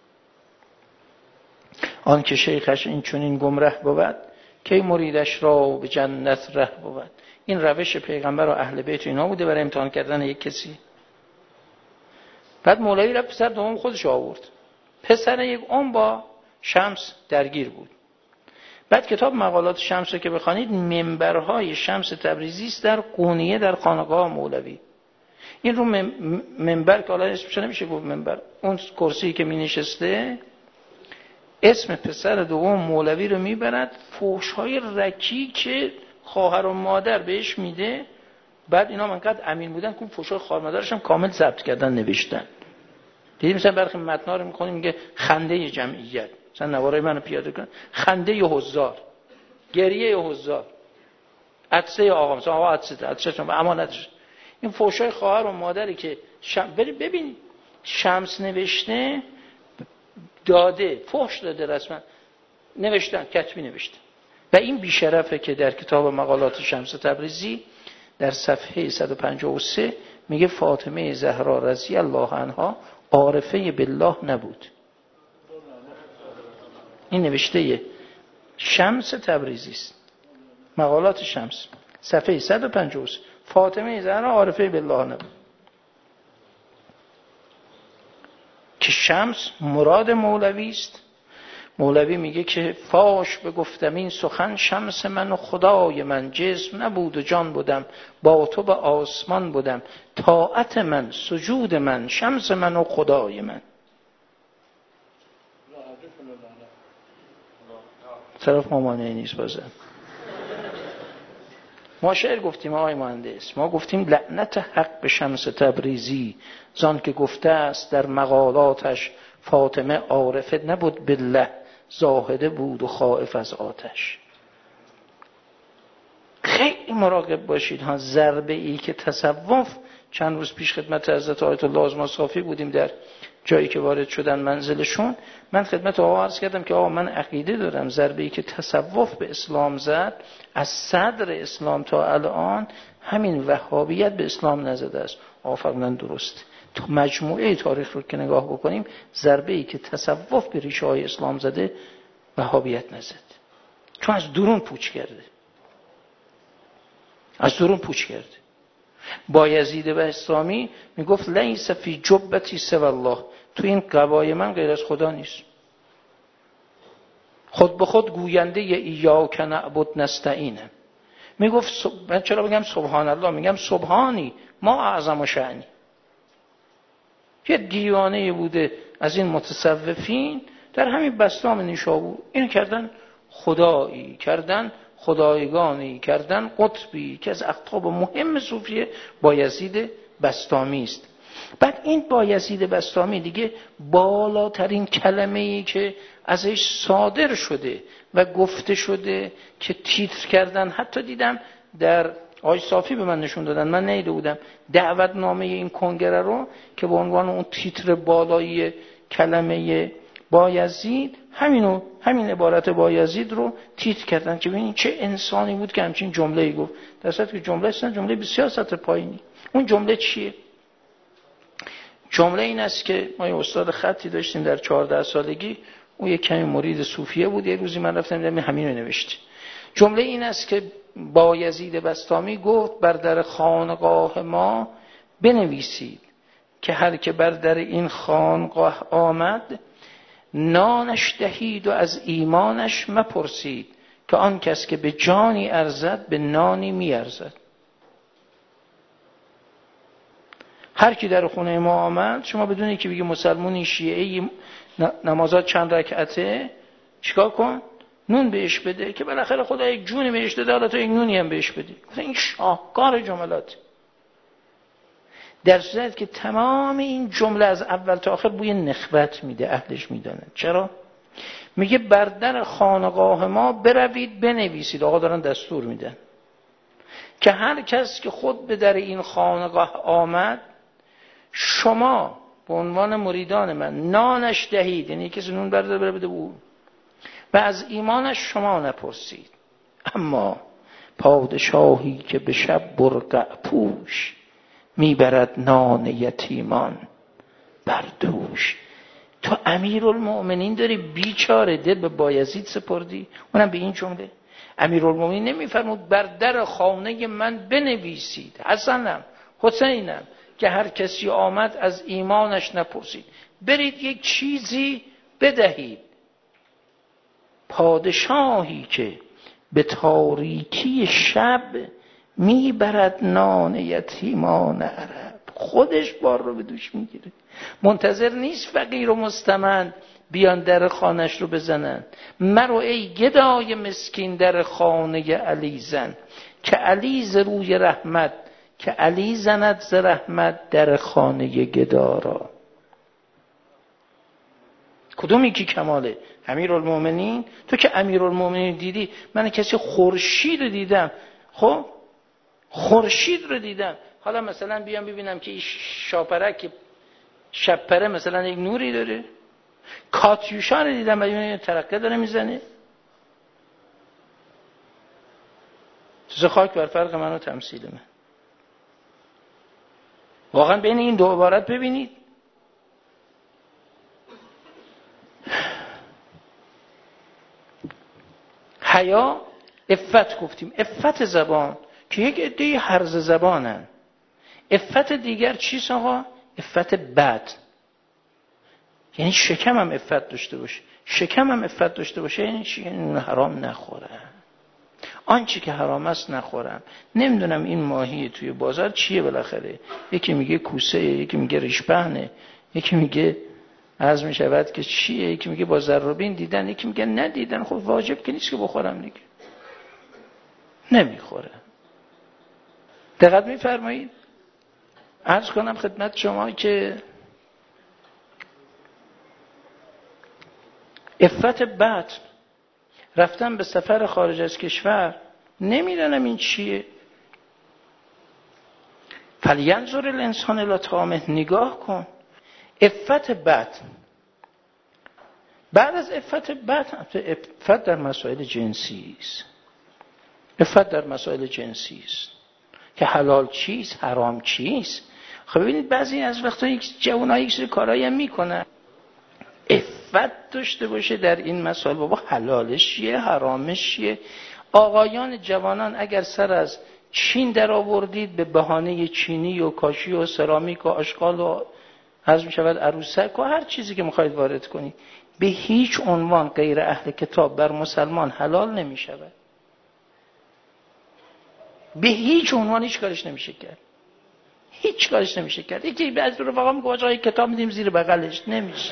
آن که شیخش این چنین گمره بود که مریدش را به جنت ره بود. این روش پیغمبر و اهل بیت اینا بوده برای امتحان کردن یک کسی. بعد مولوی رفت پسر دوم خودش آورد. پسر یک اون با شمس درگیر بود. بعد کتاب مقالات شمس رو که بخوانید منبرهای شمس تبریزی است در قونیه در خانقاه مولوی. این رو منبر که حالا اسمش نمیشه گفت منبر، اون کرسی که می نشسته اسم پسر دوم مولوی رو میبرد، فحش‌های رکیک خواهر و مادر بهش میده. بعد اینا منقدر امین بودن که فحش‌های خواهر مادرش هم کامل ضبط کردن نوشتن. دیدیم مثلا برخی متنا رو میخونیم میگه خنده جمعیت، مثلا نوارای منو پیاده کن، خنده حضار، گریه حضار، عطسه آقا، مثلا آقا عطسه عطسه امانتش. این فحش‌های خواهر و مادری که شم... ببین شمس نوشته داده، فحش داده، رسما نوشتن، کتبی نوشتن. و این بیشرفه که در کتاب مقالات شمس تبریزی در صفحه صد و پنجاه و سه میگه فاطمه زهرا رضی الله عنها عارفه بالله نبود. این نوشته شمس تبریزی است، مقالات شمس صفحه صد و پنجاه و سه. فاطمه زهرا عارفه بالله نبود. که شمس مراد مولوی است. مولوی میگه که فاش بگفتم این سخن شمس من و خدای من، جسم نبود و جان بودم با تو به آسمان بودم، طاعت من سجود من شمس من و خدای من. طرف مامانه نیست بازم. ما شعر گفتیم آقای مهندس، ما گفتیم لعنت حق به شمس تبریزی زان که گفته است در مقالاتش فاطمه عارفه نبود بالله، زاهده بود و خائف از آتش. خیلی مراقب باشید ها. ضربه ای که تصوف، چند روز پیش خدمت حضرت آیت الله آزماصافی بودیم در جایی که وارد شدن منزلشون، من خدمت آقا عرض کردم که آقا من عقیده دارم ضربه ای که تصوف به اسلام زد از صدر اسلام تا الان همین وهابیت به اسلام نزده است. آقا فرمودن درسته. تو مجموعه تاریخ رو که نگاه بکنیم ضربه ای که تصوف به ریشه های اسلام زده وهابیت نزد، چون از درون پوچ کرده، از درون پوچ کرده. بایزید بستامی میگفت لیس فی جبتی سوی الله، تو این قبای من غیر از خدا نیست. خود به خود گوینده ایاک نعبد نستعینم. میگفت من چرا بگم سبحان الله، میگم سبحانی ما اعظم و شأنی. یه دیوانه بوده از این متصوفین در همین بستام نیشابور، اینو کردن خدایی، کردن خدایگانی، کردن قطبی که از اقطاب مهم صوفیه بایزید بستامی است. بعد این بایزید بستامی دیگه بالاترین کلمه‌ای که ازش صادر شده و گفته شده که تیتر کردن، حتی دیدم در آقای صافی به من نشون دادن، من ندیده بودم، دعوتنامه این کنگره رو که به عنوان اون تیتر بالایی کلمه بایزید همینو، همین عبارت بایزید رو تیتر کردن که ببینید چه انسانی بود که همچین جمله‌ای گفت، در صورتی که جمله اصلا جمله بسیار سطح پایینی. اون جمله چیه؟ جمله این است که ما یه استاد خطی داشتیم در چهارده سالگی، اون یک کمی مرید صوفیه بود، یه روزی من رفتم دیدم همین رو نوشته. جمله این است که بایزید بستامی گفت بر در خانقاه ما بنویسید که هر که بر در این خانقاه آمد نانش دهید و از ایمانش مپرسید که آن کس که به جانی ارزد به نانی میارزد. هر کی در خونه ما آمد، شما بدونید که بگی مسلمونی شیعه‌ای نمازات چند رکعته، چیکار کن؟ نون بهش بده که بالاخره خدا یک جونی بهش داده، حالا تو یک نونی هم بهش بدی. این شاهکار جملات. در صورت که تمام این جمله از اول تا آخر بوی نخوت میده، اهلش میدانند. چرا؟ میگه بر در خانقاه ما بروید بنویسید. آقا دارن دستور میدن که هر کس که خود به در این خانقاه آمد، شما به عنوان مریدان من نانش دهید، یعنی کسی نون برده بره بده بود، و از ایمانش شما نپرسید. اما پادشاهی که به شب برقع پوش میبرد نان یتیمان بر دوش. تو امیرالمؤمنین داری بیچاره دل به بایزید سپردی، اونم به این جمله. امیرالمؤمنین نمیفرمود بر در خانه من بنویسید حسنم حسینم که هر کسی آمد از ایمانش نپرسید، برید یک چیزی بدهید. پادشاهی که به تاریکی شب میبرد نان یتیمان عرب، خودش بار رو به دوش میگیره، منتظر نیست فقیر و مستمند بیان در خانش رو بزنن. مرو ای گدای مسکین در خانه علی زن، که علی ز روی رحمت، که علی زند ز رحمت در خانه گدا را. کدومی که کماله؟ امیرالمومنین. تو که امیرالمومنین دیدی، من کسی خورشید رو دیدم، خب خورشید رو دیدم، حالا مثلا بیام ببینم که این شاپرک شپره مثلا یک نوری داره، کاتیوشا رو دیدم ببینم ترقه داره میزنه. تو خاک بر فرق من و تمثیل من. واقعا بین این دو عبارت ببینید، حیا، عفت گفتیم. عفت زبان که یک عده هرز زبانن. عفت دیگر چیست آقا؟ عفت بد، یعنی شکم هم عفت داشته باشه. شکم هم عفت داشته باشه یعنی چی؟ یعنی حرام نخورم، آنچه که حرام است نخورم. نمیدونم این ماهی توی بازار چیه بالاخره، یکی میگه کوسه، یکی میگه ریشپهنه، یکی میگه عرض میشود که چیه، یکی میگه با ذرابین دیدن، یکی میگه ندیدن. خب واجب که نیست که بخورم دیگه، نمیخوره. دقت میفرمایید؟ عرض کنم خدمت شما که عفت بد، رفتم به سفر خارج از کشور، نمیدونم این چیه. فلینظر الانسان الی طعامه، نگاه کن. عفت بد. بعد از عفت بد، عفت در مسائل جنسی است. عفت در مسائل جنسی است که حلال چیست، حرام چیست. خب ببینید بعضی از وقتا یک جوانایی یک سری کارایی هم میکنن، عفت داشته باشه در این مسائل. بابا حلالش چیه، حرامش چیه؟ آقایان جوانان اگر سر از چین در آوردید به بهانه چینی و کاشی و سرامیک و آشغال و حضر میشود عروسک و هر چیزی که میخواید وارد کنید، به هیچ عنوان غیر اهل کتاب بر مسلمان حلال نمیشود. به هیچ عنوان هیچ کارش نمیشه کرد. هیچ کارش نمیشه کرد. یکی از رفقا میگه آقا یک کتاب میدیم زیر بغلش، نمیشه.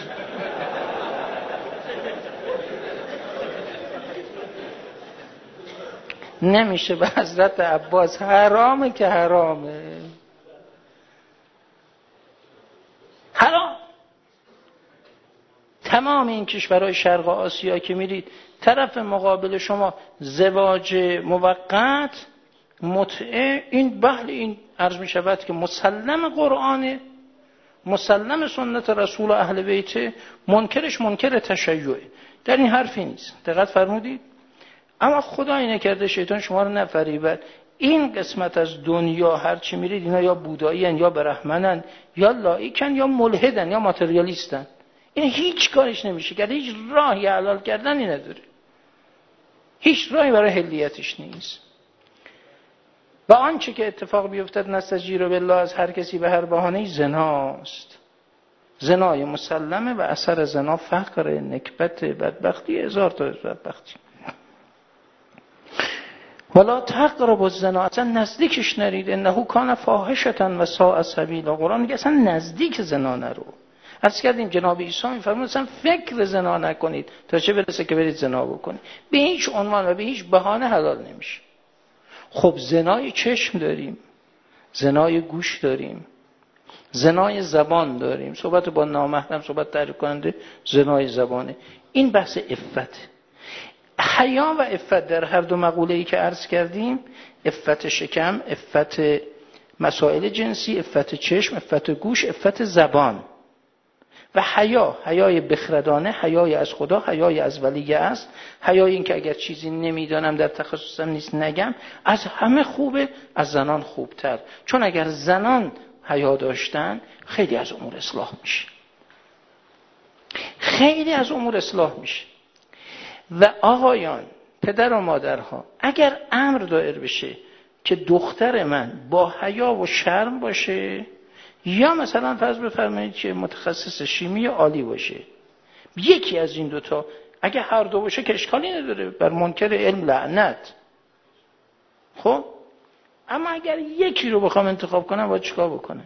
نمیشه. به حضرت عباس حرامه که حرامه، حرام. تمام این کشورهای شرق آسیا که میرید، طرف مقابل شما زواج موقت، متعه، این بحل این عرض می شود که مسلم قرآنه، مسلم سنت رسول و اهل بیته، منکرش منکر تشیعه. در این حرفی نیست. دقت فرمودید؟ اما خدا اینه کرده شیطان شما رو نفریبد. این قسمت از دنیا هر چی میرید اینا یا بودایی هن، یا برهمنن، یا لایکن، یا ملحدن، یا ماتریالیستن. این هیچ کارش نمیشه کرد. هیچ راهی حلال کردنی نداره، هیچ راهی برای حلیتش نیست. و و آنچه که اتفاق بیفتد نستجیر بالله از هر کسی به هر بهانه‌ای زناست. زنای مسلمه و اثر زنا فقر، نکبت، بدبختی، هزار تا بدبختی. ولا تقربوا الزنا، اصلا نزدیکش نرید، انه کان فاحشة و ساء سبیلا. قرآن میگه اصلا نزدیک زنا نرو. عرض کردیم جناب عیسی میفرمود اصلا فکر زنا نکنید تا چه برسه که برید زنا بکنید. به هیچ عنوان و به هیچ بهانه حلال نمیشه. خب زنای چشم داریم، زنای گوش داریم، زنای زبان داریم، صحبت با نامحرم، صحبت تحریک کننده، زنای زبانه. این بحث عفت. حیا و عفت در هر دو مقوله‌ای که عرض کردیم، عفت شکم، عفت مسائل جنسی، عفت چشم، عفت گوش، عفت زبان. و حیا، حیای بخردانه، حیای از خدا، حیای از ولی است، حیای این که اگر چیزی نمیدانم در تخصصم نیست نگم، از همه خوبه، از زنان خوبتر. چون اگر زنان حیا داشتن خیلی از امور اصلاح میشه، خیلی از امور اصلاح میشه. و آقایان، پدر و مادرها، اگر امر دایر بشه که دختر من با حیا و شرم باشه، یا مثلا فرض بفرمایید که متخصص شیمی عالی باشه، یکی از این دوتا، اگه هر دو باشه که اشکالی نداره، بر منکر علم لعنت. خب اما اگر یکی رو بخوام انتخاب کنم باید چیکار بکنه؟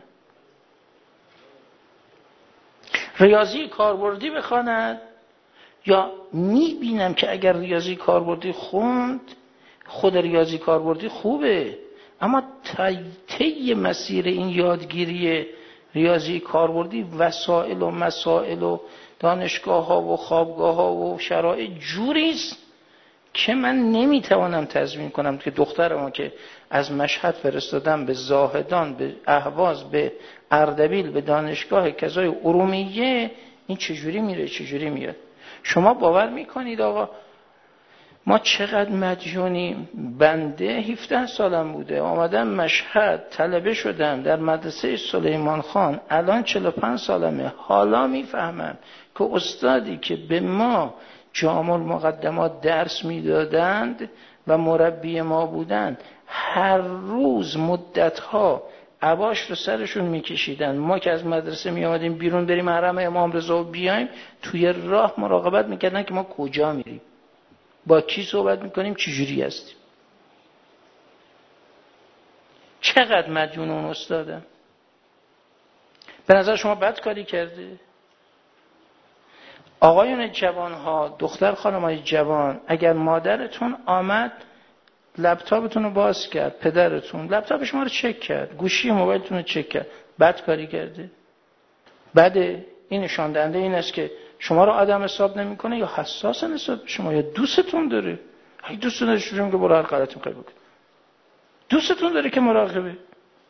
ریاضی کاربردی بخواند، یا میبینم که اگر ریاضی کاربردی خوند، خود ریاضی کاربردی خوبه، اما طی مسیر این یادگیری ریاضی کاربردی وسایل و مسائل و دانشگاه ها و خوابگاه ها و شرایط جوریست که من نمیتوانم تضمین کنم که دخترمو که از مشهد فرستادم به زاهدان، به اهواز، به اردبیل، به دانشگاه کذای ارومیه، این چجوری میره چجوری میاد. شما باور میکنید آقا ما چقدر مدیونیم؟ بنده هفده سالم بوده آمدم مشهد، طلبه شدم در مدرسه سلیمان خان، الان چهل و پنج سالمه، حالا میفهمم که استادی که به ما جامع المقدمات درس میدادند و مربی ما بودند، هر روز مدتها عباش رو سرشون میکشیدن. ما که از مدرسه میامدیم بیرون بریم حرم امام رضا بیایم، توی راه مراقبت میکردن که ما کجا میریم، با کی صحبت میکنیم، چجوری هستیم. چقدر مدیون اون استادم. به نظر شما بد کاری کرده؟ آقایون جوان ها، دختر خانمای جوان، اگر مادرتون آمد لپتاپتون رو باز کرد، پدرتون لپتاپ شما رو چک کرد، گوشی موبایلتون رو چک کرد، بد کاری کرده؟ بده. این نشان دهنده این است که شما رو آدم حساب نمیکنه، یا حساس نسبت به شما، یا دوستتون داره. اگه دوستتون داره شروع که برو هر غلطی می‌خوای بکن، دوستتون داره که مراقبه.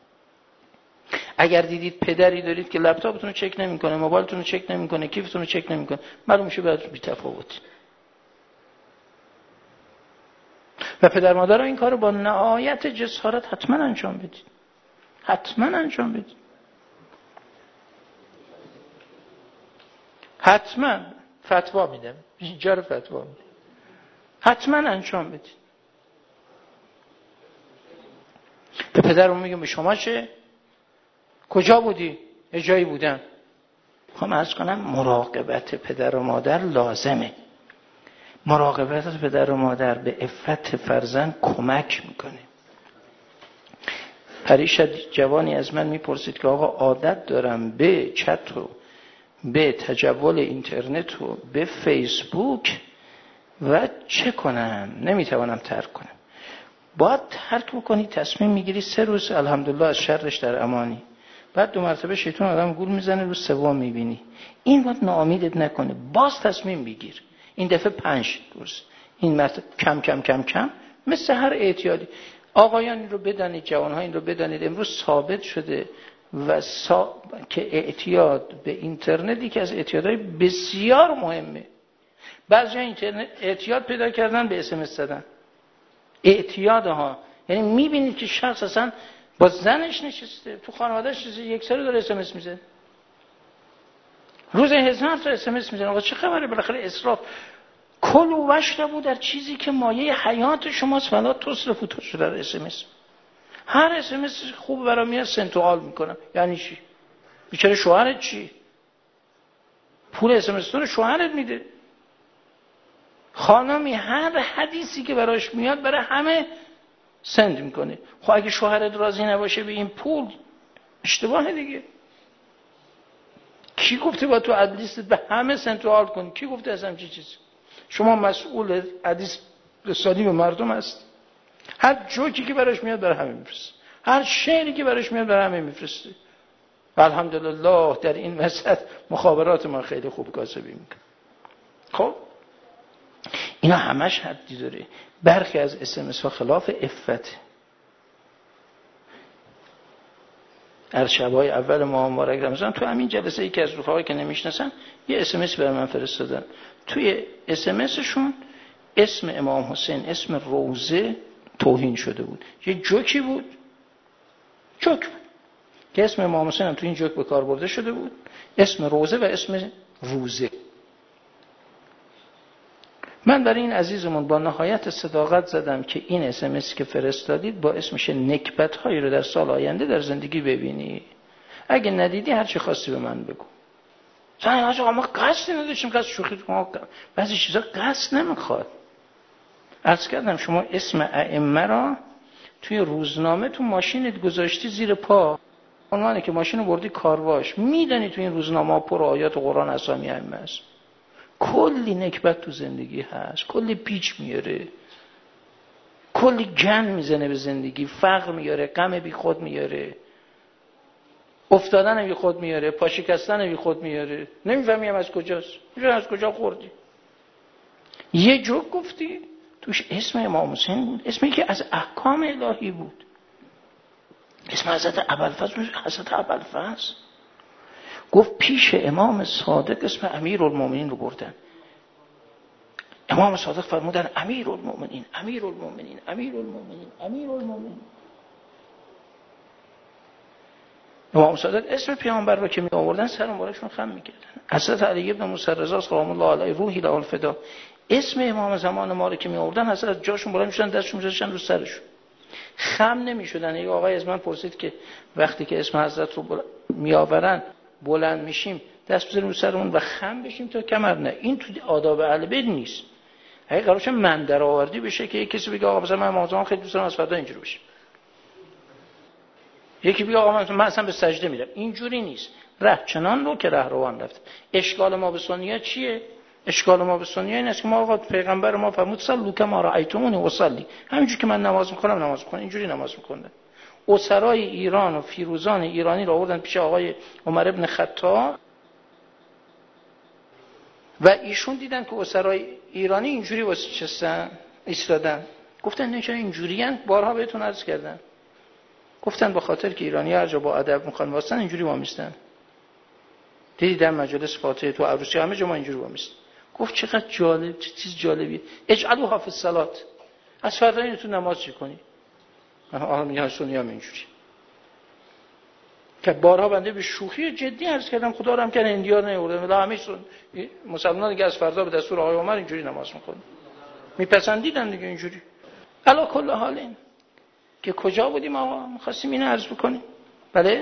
اگر دیدید پدری دارید که لپتاپتون رو چک نمیکنه، موبایلتون رو چک نمیکنه، کیفتون رو چک نمیکنه، معلوم میشه براتون بی‌تفاوت. و پدر مادر این کارو با نهایت جسارت حتما انجام بدید، حتما انجام بدید، حتما. فتوا میدم، اینجا رو فتوا میدم، حتما انجام بدید. به پدرم میگم به شما چه؟ کجا بودی؟ یه جایی بودم. خواهم عرض کنم مراقبت پدر و مادر لازمه. مراقبت پدر و مادر به عفت فرزند کمک میکنه. پریشب جوانی از من میپرسید که آقا عادت دارم به چت و به تجول اینترنت و به فیسبوک و چه کنم؟ نمیتوانم ترک کنم. باید ترک بکنی، تصمیم میگیری سه روز الحمدلله از شرش در امانی، بعد دو مرتبه شیطان آدم گول میزنه، روز سوم میبینی. این باید ناامیدت نکنه، باز تصمیم بگیر. این دفعه پنج روز، این مرتبه کم کم کم کم، مثل هر اعتیادی. آقایان این رو بدانید، جوانها این رو بدانید، امروز ثابت شده و سا... که اعتیاد به اینترنتی که از اعتیادهای بسیار مهمه. بعضی اینترنت اعتیاد پیدا کردن به اس ام اس زدن. اعتیادها یعنی میبینید که شخص اصلا با زنش نشسته، تو خانواده‌اش نشسته، یک سری داره اس ام اس میزنه، روز هزار تا اس ام اس میزنه. آقا چه خبره؟ بالاخره اسراف. کل و وشربوا در چیزی که مایه حیات شماست، فلا تصرفوا شده در اس ام اس. هر اسمس خوب برام میاد سنتوال میکنم. یعنی چی؟ بیچاره شوهرت چی؟ پول اسمس رو شوهرت میده. خانمی هر حدیثی که براش میاد برای همه سند میکنه. خب اگه شوهرت راضی نباشه به این پول، اشتباهه دیگه. کی گفته با تو حدیثت به همه سنتوال کنی؟ کی گفته اصلا چی چیزی؟ شما مسئول حدیث رسانی به مردم هست. هر جوکی که براش میاد برای همه میفرسته، هر شعری که براش میاد برای همه میفرسته. و الحمدلله در این وسط مخابرات ما خیلی خوب کاسبی میکنه. خب اینا همش حدی داره. برخی از اس ام اس ها خلاف عفت. در شبای اول ماه مبارک رمضان تو همین جلسه یکی از رفقایی که نمیشناسن یه اس ام اس برای من فرستادن. توی اس ام اس شون اسم امام حسین، اسم روزه توهین شده بود. یه جوکی بود، جوک بود که اسم امام حسین هم تو این جوک به کار برده شده بود، اسم روزه و اسم روزه. من برای این عزیزمون با نهایت صداقت زدم که این اس ام اس که فرستادید با اسمش نکبت هایی رو در سال آینده در زندگی ببینی. اگه ندیدی هر چی خواستی به من بگو. زنی آقا ما قصد نداشتیم، قصد شوخی ما بعضی چیزا قصد نمیخواد. عرض کردم شما اسم ائمه را توی روزنامه تو ماشینت گذاشتی زیر پا، عنوانه که ماشین رو بردی کارواش، میدونی تو این روزنامه ها پر آیات قرآن اسامی ائمه است. کلی نکبت تو زندگی هست، کلی پیچ میاره، کلی گن میزنه به زندگی، فقر میاره، غم بی خود میاره، افتادن بی خود میاره، پا شکستن بی خود میاره. نمیفهمیم از کجاست، میگه از کجا خوردی. یه جوک گفتی توش اسم امام حسین بود، اسمی که از احکام الهی بود، اسم حضرت ابوالفضل. حضرت ابوالفضل گفت پیش امام صادق اسم امیرالمومنین رو بردن. امام صادق فرمودن امیرالمومنین، امیرالمومنین، امیرالمومنین، امیرالمومنین. امام صادق اسم پیامبر رو که می آوردن سر مبارکشون خم میکردن. حضرت علی ابن موسی رضا سلام الله علیه روحی له الفدا اسم امام زمان ما رو که می آوردن حضرت جاشون بالا میشدن، دستشون میذاشتن رو سرشون، خم نمیشدن. یک آقای از من پرسید که وقتی که اسم حضرت رو بل... می آورن بلند میشیم دست بزنیم رو سرمون و خم بشیم تا کمر؟ نه، این تو آداب اهل بیت نیست. اگه قرارش من در آوردی بشه که یک کسی بگه آقا مثلا من امام زمان خیلی دوست دارم از فردا اینجوری بشه، یکی بگه آقا من اصلا به سجده میرم، اینجوری نیست. ره چنان رو که ره روان رفت. اشکال ما به سنیه چیه؟ اشکال ما به سنیه این است که ما آقا پیغمبر ما فرمود صلوا کما رأیتمونی اصلی، همینجوری که من نماز میخونم نماز میخونم، اینجوری نماز میخونم. اسرای ایران و فیروزان ایرانی رو آوردن پیش آقای عمر ابن خطاب و ایشون دیدن که اسرای ایرانی اینجوری واسه چستن ایستادن، گفتن نه چرا اینجوریان؟ بارها بهتون عرض کردم. گفتن به خاطر که ایرانی‌ها هر جا با ادب میخوان واسن اینجوری وامیستن. دیدی در مجالس فاتحه تو عروسی همه جا ما اینجوری وامیست. گفت چقدر جالب، چه چیز جالبیه. اجعلوها فی الصلاه، از فردا اینو تو نماز چی کنی؟ آها میگن سنی‌ها اینجوری. که بارها بنده به شوخی جدی عرض کردم خدا رو هم که اندیار نیوردن، ولی همه سن مسلمانان دیگه از فردا به دستور آقای عمر اینجوری نماز میخونن، میپسندیدن دیگه اینجوری. علا کل حال این که کجا بودیم آقا؟ می‌خواستیم اینو عرض بکنیم. بله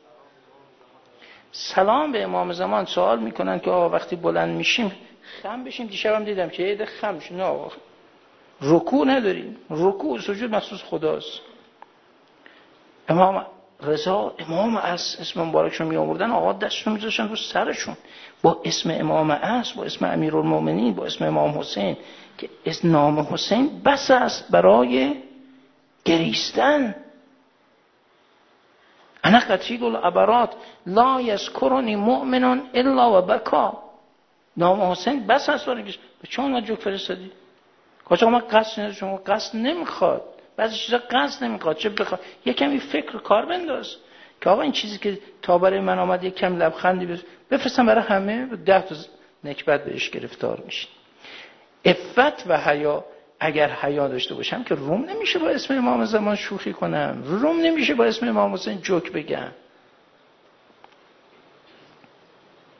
سلام به امام زمان سوال میکنن که آقا وقتی بلند میشیم خم بشیم. دیشبم دیدم که یه ده خم شد. نه آقا رکوع نداریم، رکوع سجود مخصوص خداست. امام رضا امام اس اسم مبارکشون می آوردن، آقا دستشون میذاشتن رو سرشون با اسم امام اس، با اسم امیرالمومنین، با اسم امام حسین که اسم نام حسین بس است برای گریستن. انا قتیل العبرات لا یذکرنی مؤمن الا و بکا. نام حسین بس است برای گریستن. چون ما جوک فرستادی؟ کجا ما قصد نداریم؟ شما قصد نمیخواد، بعضی چیزا قصد نمیخواد، چه بخواد یه کمی فکر کار بنداز که آقا این چیزی که تا برای من آمد یک کم لبخندی بفرستم برای همه، ده تا نکبت بهش گرفتار میشین. عفت و حیا، اگر حیا داشته باشم که روم نمیشه با اسم امام زمان شوخی کنم، روم نمیشه با اسم امام حسین جوک بگم.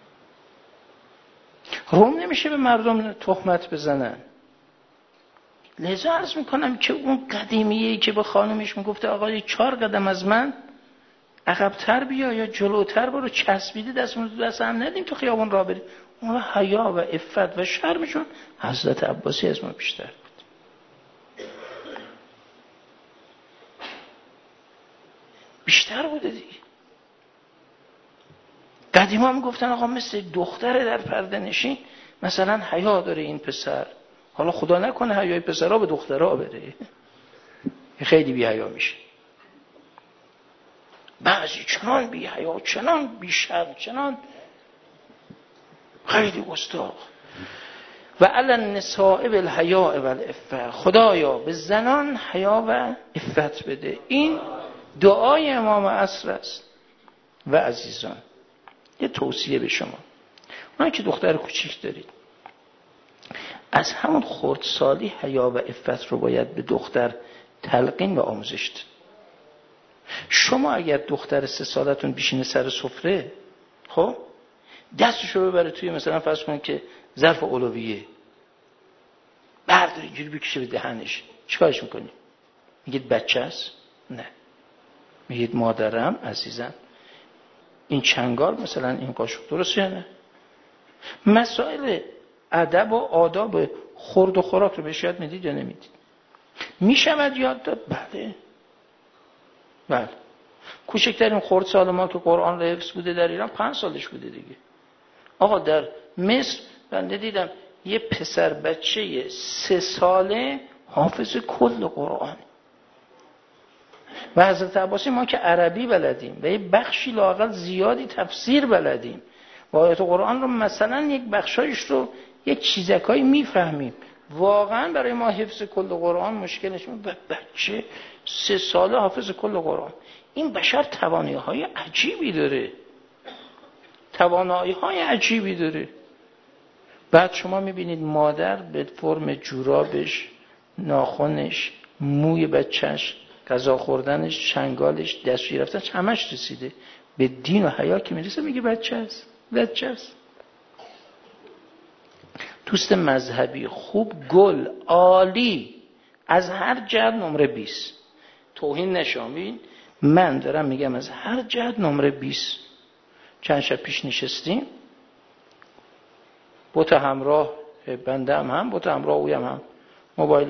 روم نمیشه به مردم تهمت بزنن. لذا عرض میکنم که اون قدیمیه که به خانمش میگفته آقای چهار قدم از من عقب‌تر بیا یا جلوتر برو، چسبیده دستمون تو دست هم ندیم تو خیابون راه بریم، اون حیا و عفت و شرمشون حضرت عباسی از ما بیشتر بود. بیشتر بوده دیگه. قدیما میگفتن آقا مثل دختره در پرده نشین، مثلا حیا داره این پسر، حالا خدا نکنه حیای پسرها به دخترها بره، خیلی بی حیا میشه. بعضی چنان بی حیا، چنان بی شرم، چنان خیلی گستاخ. و علی النساء بالحیاء والعفة، خدایا به زنان حیا و عفت بده. این دعای امام عصر است. و عزیزان یه توصیه به شما، اونایی که دختر کوچیک دارید، از همون خردسالی حیا و عفت رو باید به دختر تلقین و آموزش داد. شما اگر دختر سه سالتون بشینه سر سفره، خب دستشو ببره توی مثلا فرض کن که ظرف علویه، بردار اینجوری بکشه به دهنش، چیکارش میکنی؟ میگید بچه است؟ نه، میگید مادرم عزیزم این چنگال مثلا این قاشق درسته یا نه؟ مسائل ادب و آداب خورد و خوراک رو بهش یاد میدید یا نمیدید؟ میشود یاد داد؟ بله بله. کوچکترین خردسال ما که قرآن رو حفظ بوده در ایران پنج سالش بوده دیگه. آقا در مصر بنده دیدم یه پسر بچه سه ساله حافظ کل قرآن. و حضرت عباسی ما که عربی بلدیم و یه بخشی لااقل زیادی تفسیر بلدیم و آیات قرآن رو مثلا یک بخشایش رو یک چیزکایی میفهمیم، واقعا برای ما حفظ کل قرآن مشکلش میشه. بچه سه ساله حافظ کل قرآن، این بشر توانایی‌های عجیبی داره، توانایی‌های عجیبی داره. بعد شما میبینید مادر به فرم جورابش، ناخنش، موی بچهش، غذا خوردنش، چنگالش، دستشویی رفتنش، همش رسیده به دین و حیا که میرسه میگه بچه است، بچه است. دوست مذهبی خوب، گل عالی، از هر جهت نمره بیست. توهین نشامین، من دارم میگم از هر جهت نمره بیست. چند شب پیش نشستیم، بوت همراه بنده هم هم بوت همراه اویم هم موبایل،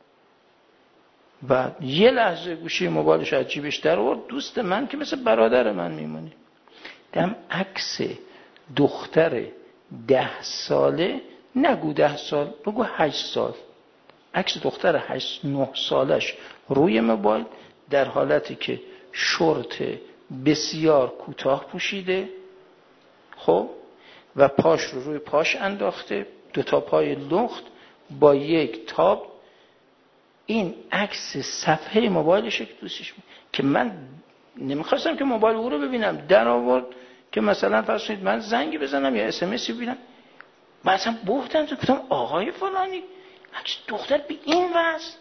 بعد یه لحظه گوشی موبایلش از جیبش در آورد، دوست من که مثل برادر من میمونه، دم عکس دختر ده ساله، نگو ده سال بگو هشت سال، عکس دختر هشت نه سالش روی موبایل در حالتی که شورت بسیار کوتاه پوشیده، خب و پاش رو روی پاش انداخته، دو تا پای لخت با یک تاب. این عکس صفحه موبایلشه که دوستش می... که من نمیخواستم که موبایل او رو ببینم، در آورد که مثلا فرض کنید من زنگی بزنم یا اس ام اسی ببینم، من اصلا بهتم تو گفتم آقای فلانی عکس دختر به این وضع،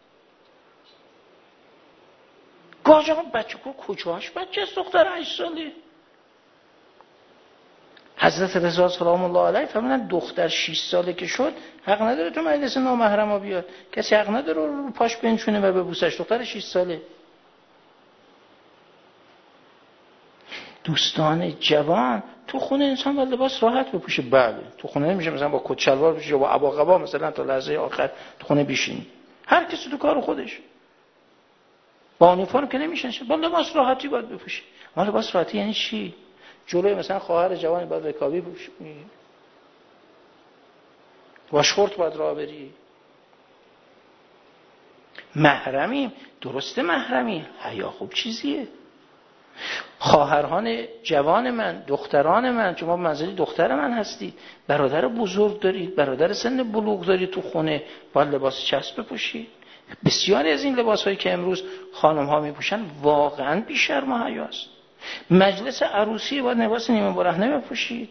گاج آقا بچه کو کجاش بچه است دختر هشت ساله. حضرت رضا سلام الله علیه فرمودن دختر شش ساله که شد حق نداره تو مجلس نامحرما بیاد، کسی حق نداره رو پاش بنشونه و ببوسش، دختر شش ساله. دوستان جوان، تو خونه انسان باید لباس راحت بپوشه، بله تو خونه نمیشه مثلا با کت شلوار بپوشه یا با عبا قبا مثلا تا لحظه آخر تو خونه بشین، هر کسی تو کار خودش، با اونیفرم که نمیشه، با لباس راحتی باید بپوشه. ما لباس راحتی یعنی چی؟ جلوی مثلا خواهر جوانی باید رکابی بپوشی، با شورت باید راه بری، محرمیم درسته، محرمی حیا خوب چیزیه. خواهران جوان من، دختران من، شما منزلی دختر من هستید، برادر بزرگ دارید، برادر سن بلوغ دارید تو خونه، باید لباس چسب بپوشید. بسیاری از این لباسایی که امروز خانم ها میپوشن واقعا بی شرم و حیاست. مجلس عروسی باید لباس نیمه برهنه بپوشید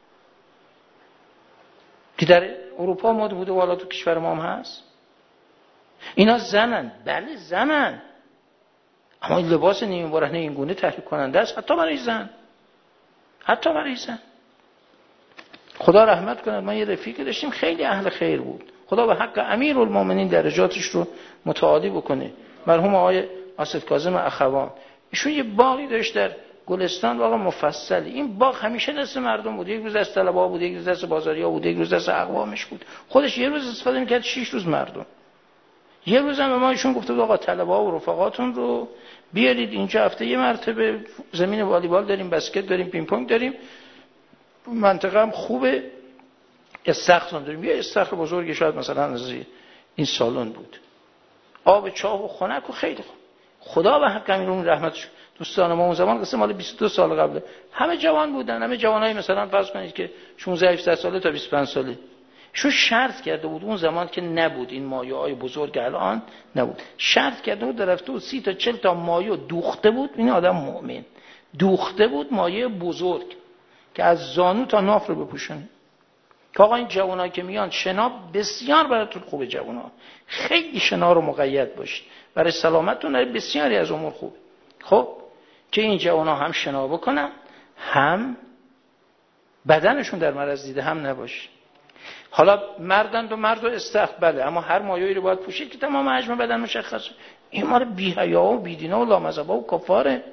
که در اروپا مد بوده و حالا تو کشور ما هم هست. اینا زنن، بله زنن، اما این لباس نیمه برهنه این گونه تحریک کننده است، حتی برای زن، حتی برای زن. خدا رحمت کنه، ما یه رفیقی داشتیم خیلی اهل خیر بود، خدا به حق امیرالمومنین درجاتش رو متعالی بکنه. مرحوم آقای آصف کاظم اخوان ایشون یه باغی داشت در گلستان، باغ مفصلی. این باغ همیشه دست مردم بود، یک روز از طلبه‌ها بود، یک روز دست بازاریا بود، یک روز دست اقوامش بود. خودش یه روز استفاده می‌کرد، شش روز مردم. یه روز هم ما ایشون گفته بود آقا طلبه‌ها و رفقاتون رو بیارید اینجا، هفته یه مرتبه زمین والیبال داریم، بسکت داریم، پینگ پونگ داریم، منطقه هم خوبه، استخر داریم. یه استخر بزرگی شاید مثلا از این سالن بود، آب چاه و خنک و خیلی خوب. خدا به حق امیرالمومنین رحمتش. دوستان ما اون زمان قصه مال بیست و دو سال قبله، همه جوان بودن، همه جوانای مثلا فرض کنید که شانزده هفده ساله تا بیست و پنج ساله. شو شرط کرده بود اون زمان که نبود این مایه‌های بزرگ الان نبود، شرط کرده بود درفته بود سی تا چهل تا مایه دوخته بود. این آدم مؤمن دوخته بود مایه بزرگ که از زانو تا ناف رو بپوشونه. که آقا این جوانایی که میان شنا بسیار براتون خوبه، جوانا خیلی شنا رو مقید باشید، برای سلامتتون بسیاری از امور خوبه. خب که این جوانا هم شنا بکنن، هم بدنشون در معرض دیده هم نباشه. حالا مردن و مرد و استخر بله، اما هر مایه‌ای رو باید پوشید که تمام حجم بدن مشخصه. این مال بی‌حیا و بی‌دینا و لامذهبا و کفاره.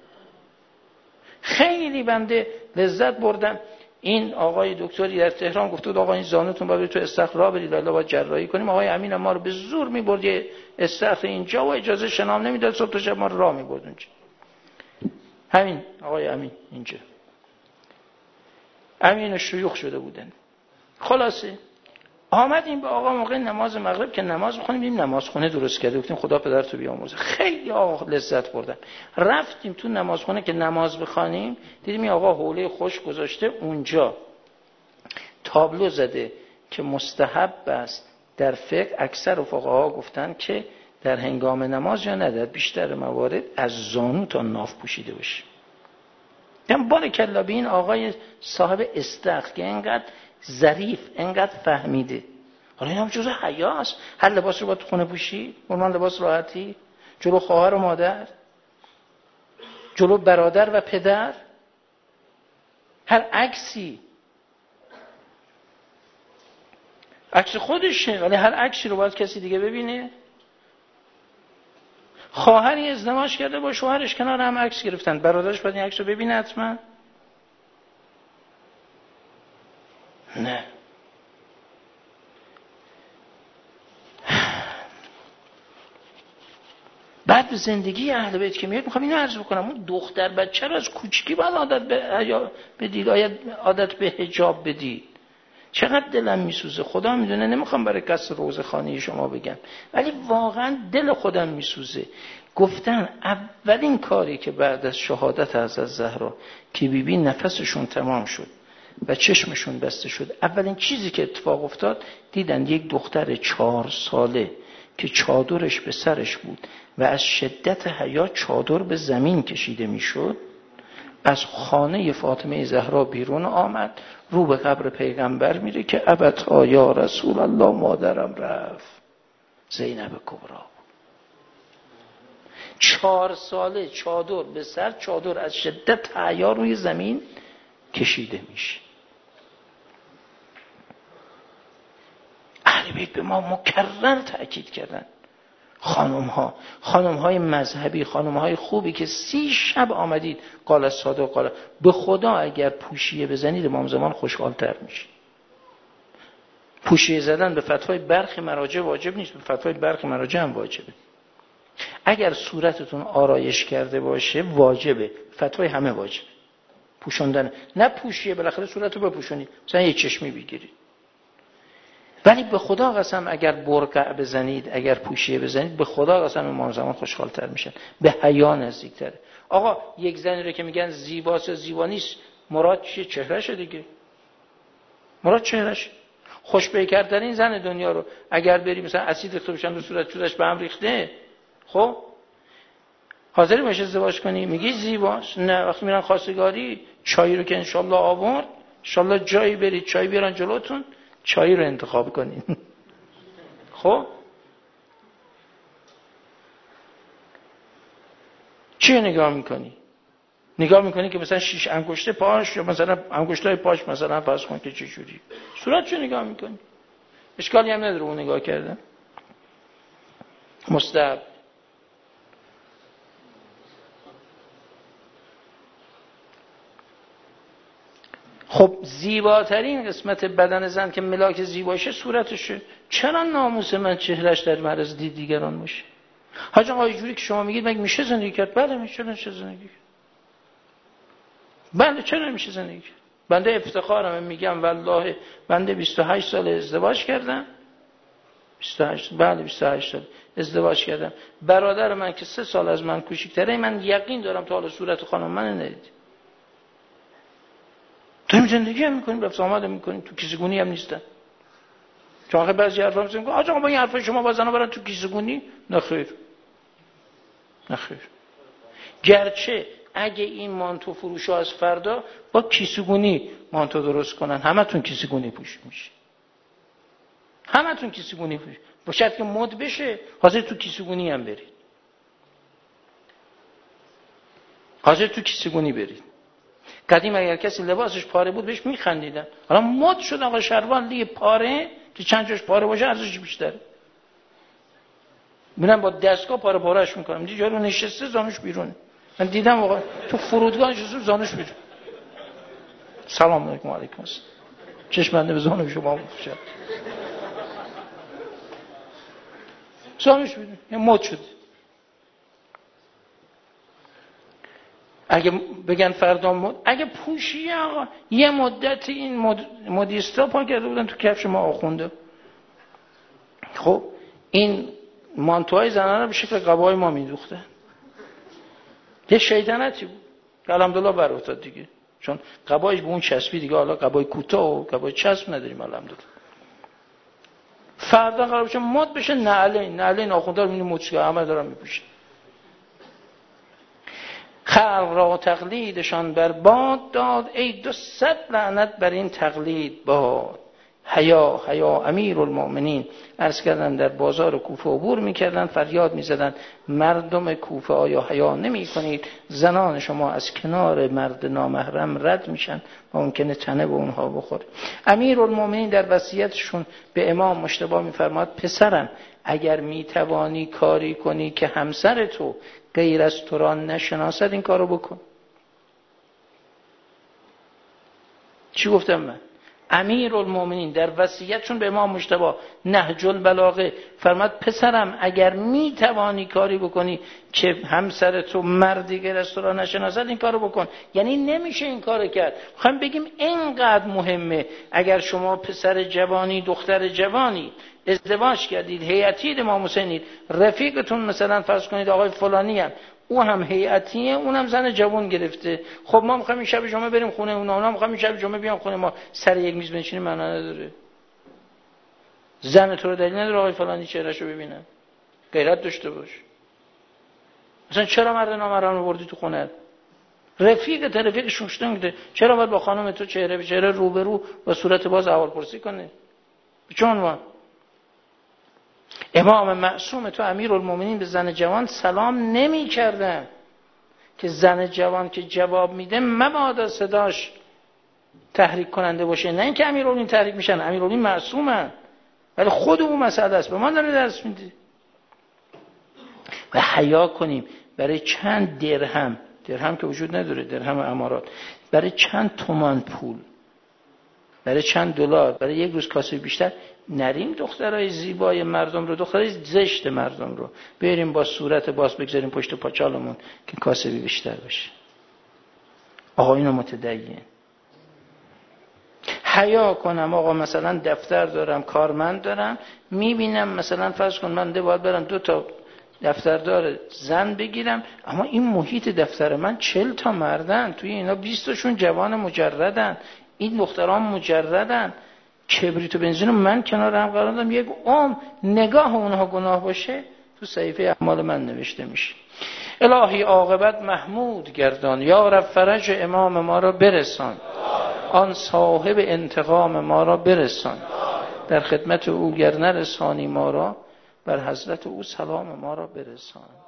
خیلی بنده لذت بردم. این آقای دکتری در تهران گفته بود آقا این زانوتون باید تو استخر راه برید، الا باید جراحی کنیم. آقای امین ما رو به زور می‌برد یه استخر اینجا و اجازه شنا نمیداد، صبح تا شب ما رو راه می‌برد اونجا. همین آقای امین اینجا امین شیوخ شده بودن. خلاصه آمدیم به آقا موقع نماز مغرب که نماز بخونیم، دیدیم نمازخونه درست کرده، گفتیم خدا پدرتو بیامرزه. خیلی آقا لذت بردم. رفتیم تو نمازخونه که نماز بخونیم، دیدیم این آقا حوله خوش گذاشته اونجا، تابلو زده که مستحب است در فقه. اکثر فقها گفتن که در هنگام نماز یا نه در بیشتر موارد از زانو تا ناف پوشیده باشه. دم بارکالله به این آقای صاحب استخر که اینقدر ظریف، اینقدر فهمیده. حالا این هم جزء حیاست. هر لباس رو باید تو خونه پوشی؟ اونم لباس راحتی؟ جلو خواهر و مادر، جلو برادر و پدر، هر عکسی عکس خودشه، ولی هر عکسی رو باید کسی دیگه ببینه. خواهری ازدواج کرده با شوهرش کنار هم عکس گرفتن، برادرش باید این عکس رو ببینه حتما؟ نه. بعد به زندگی اهل بیت که میاد، میخوام اینو عرض بکنم، اون دختر بچه رو از کوچکی باید عادت به بدید، عادت به حجاب بدید. چقدر دلم میسوزه، خدا میدونه، نمیخوام برای کس روز خانه شما بگم، ولی واقعا دل خودم میسوزه. گفتن اولین کاری که بعد از شهادت حضرت زهرا که بیبی نفسشون تمام شد و چشمشون بسته شد، اولین چیزی که اتفاق افتاد دیدن یک دختر چهار ساله که چادرش به سرش بود و از شدت حیا چادر به زمین کشیده میشد، از خانه فاطمه زهرا بیرون آمد، رو به قبر پیغمبر میره که ابتا یا رسول الله مادرم رفت. زینب کبرا چهار ساله چادر به سر، چادر از شدت حیا روی زمین کشیده میشه. اهل بیت به ما مکرر تأکید کردن، خانم ها خانم های مذهبی، خانم های خوبی که سی شب آمدید قال الصادق قال، به خدا اگر پوشیه بزنید امام زمان خوشحال تر میشه. پوشیه زدن به فتوای برخی مراجع واجب نیست، به فتوای برخی مراجع هم واجبه. اگر صورتتون آرایش کرده باشه واجبه، فتوای همه واجبه پوشوندن. نه پوشیه بالاخره صورتو بپوشونید، مثلا یه چشمی بگیرید، ولی به خدا قسم اگر برقع بزنید، اگر پوشیه بزنید، به خدا قسم امام زمان خوشحال‌تر میشن، به حیا نزدیک‌تره. آقا یک زنی رو که میگن زیباست یا زیبا نیست، مراد چیه؟ چهرهشه دیگه. مراد چهرهشه. خوش‌بیکرترین زن دنیا رو اگر بری مثلا اسید ریخته بشن رو صورت، چودش به هم ریخته، خب حاضری باشه ازدواج کنی؟ میگی زیباست؟ نه. وقتی میرن خواستگاری، چای رو که انشالله آورد، انشالله جایی برید چای بیارن جلوتون، چای رو انتخاب کنین. خب چی نگاه میکنی؟ نگاه میکنی که مثلا شیش انگشته پاش یا مثلا انگشتای پاش مثلا فرض کن که چه جوری، صورت چه نگاه میکنی؟ اشکالی هم نداره اون نگاه کردن، مستحب. خب زیباترین قسمت بدن زن که ملاک زیباشه صورتشه. چرا ناموس من چهرش در معرض دید دیگران باشه؟ حاج آقا جوری که شما میگید مگه میشه زندگی کرد؟ بله میشه. چه زندگی کرد؟ بله چرا نمیشه زندگی کرد؟ بنده افتخارم میگم والله بنده بیست و هشت سال ازدواج کردم. بیست و هشت بله بیست و هشت سال ازدواج کردم. برادر من که سه سال از من کوچیک‌تره، من یقین دارم تا حالا صورت خانم من ندید. تو زندگی هم میکنیم، رفت آمد هم میکنیم، تو کیسه‌گونی هم نیستن. چون آخه بعضی حرفا میزنن آقا آقا با این حرفا شما بازنا برن تو کیسه‌گونی. نه خیر. نه خیر. گرچه اگه این مانتو فروشا از فردا با کیسه‌گونی مانتو درست کنن، همتون کیسه‌گونی پوش میشه. همتون کیسه‌گونی پوش. باشد که مد بشه، حاضر تو کیسه‌گونی هم برید. حاضر تو کیسه‌گونی برید. قدیم اگر کسی لباسش پاره بود بهش میخندیدن. حالا مد شد آقا شلوار دیگه پاره، که چند جاش پاره باشه ارزشش بیشتره. میرن با دستگاه پاره پارهش میکنم. دیگه جارو نشسته زانوش بیرون. من دیدم آقا تو فرودگاه نشسته زانوش بیرون. سلام علیکم. علیکم السلام. چشم بنده به زانو شما میفشه. زانوش بیرون. یه مد شد. اگه بگن فردا مد، اگه پوشی آقا یه مدت این مد... مدیستا پا کرده بودن تو کفش ما آخونده. خب این مانتوهای زنانه به شکل قبای ما میدوخته. یه شیطنتی بود. الحمدلله بر افتاد دیگه. چون قبایش به اون چسبی دیگه، حالا قبای کوتاه و قبای چسب نداریم الحمدلله. فردا قرار بشه مد بشه نعلین، نعلین آخونده رو می‌بینی مچ همه دارن میپوشن. خلق را تقلیدشان بر باد داد، ای دو صد لعنت بر این تقلید باد. حیا حیا امیرالمؤمنین عرض کردن در بازار کوفه عبور میکردن، فریاد میزدن مردم کوفه آیا حیا نمی کنید؟ زنان شما از کنار مرد نامحرم رد میشن، ممکنه تنه به اونها بخوره. امیرالمؤمنین در وصیتشون به امام مجتبی میفرماد پسرم اگر میتوانی کاری کنی که همسر تو غیر از تو را نشناسد این کارو بکن. چی گفتم من؟ امیرالمؤمنین در وصیتشون به امام مجتبی نهج البلاغه فرماد پسرم اگر میتوانی کاری بکنی که همسر تو مردی غیر از تو را نشناسد این کارو بکن. یعنی نمیشه این کارو کرد. میخوام بگیم اینقدر مهمه. اگر شما پسر جوانی دختر جوانی ازدواج کردید، هیئتی امام حسینید، رفیقتون مثلا فرض کنید آقای فلانی هم او هم هیئتیه، اونم زن جوان گرفته، خب ما میخوایم این شب جمعه بریم خونه اونا، اونا میخوایم این شب جمعه بیان خونه ما، سر یک میز بنشینیم معنا نداره. زن تو رو دلیل نداره آقای فلانی چهرهشو ببینن. غیرت داشته باش. مثلا چرا مرد نامحرم رو بردی تو خونه؟ رفیقت رفیق شوشته میده، چرا باید با خانم تو چهره به چهره روبرو با صورت باز احوالپرسی کنه؟ چون ما امام معصوم تو امیرالمومنین به زن جوان سلام نمی کردن که زن جوان که جواب میده مبادا صداش تحریک کننده باشه. نه اینکه امیرالمومنین تحریک میشن، امیرالمومنین معصومن، ولی خود اون مسئله است، به ما داره درس میده. و حیا کنیم. برای چند درهم، درهم که وجود نداره، درهم امارات، برای چند تومان پول، برای چند دلار، برای یک روز کاسه بیشتر نریم دخترای زیبای مردم رو، دخترای زشت مردم رو بریم با صورت باز بگذاریم پشت پاچالمون که کاسبی بیشتر بشه. آقایون متدین حیا کنم. آقا مثلا دفتر دارم، کارمند دارم، میبینم مثلا فرض کن من ده باید برم دو تا دفتردار زن بگیرم، اما این محیط دفتر من چل تا مردن، توی اینا بیست تاشون جوان مجردن، این دختران مجردن، کبریت و بنزین من کنار هم قرار دادم، یک عمر نگاه اونها گناه باشه تو صحیفه اعمال من نوشته میشه. الهی عاقبت محمود گردان، یا رب فرج امام ما را برسان، آن صاحب انتقام ما را برسان، در خدمت او گر نرسانی ما را، بر حضرت او سلام ما را برسان.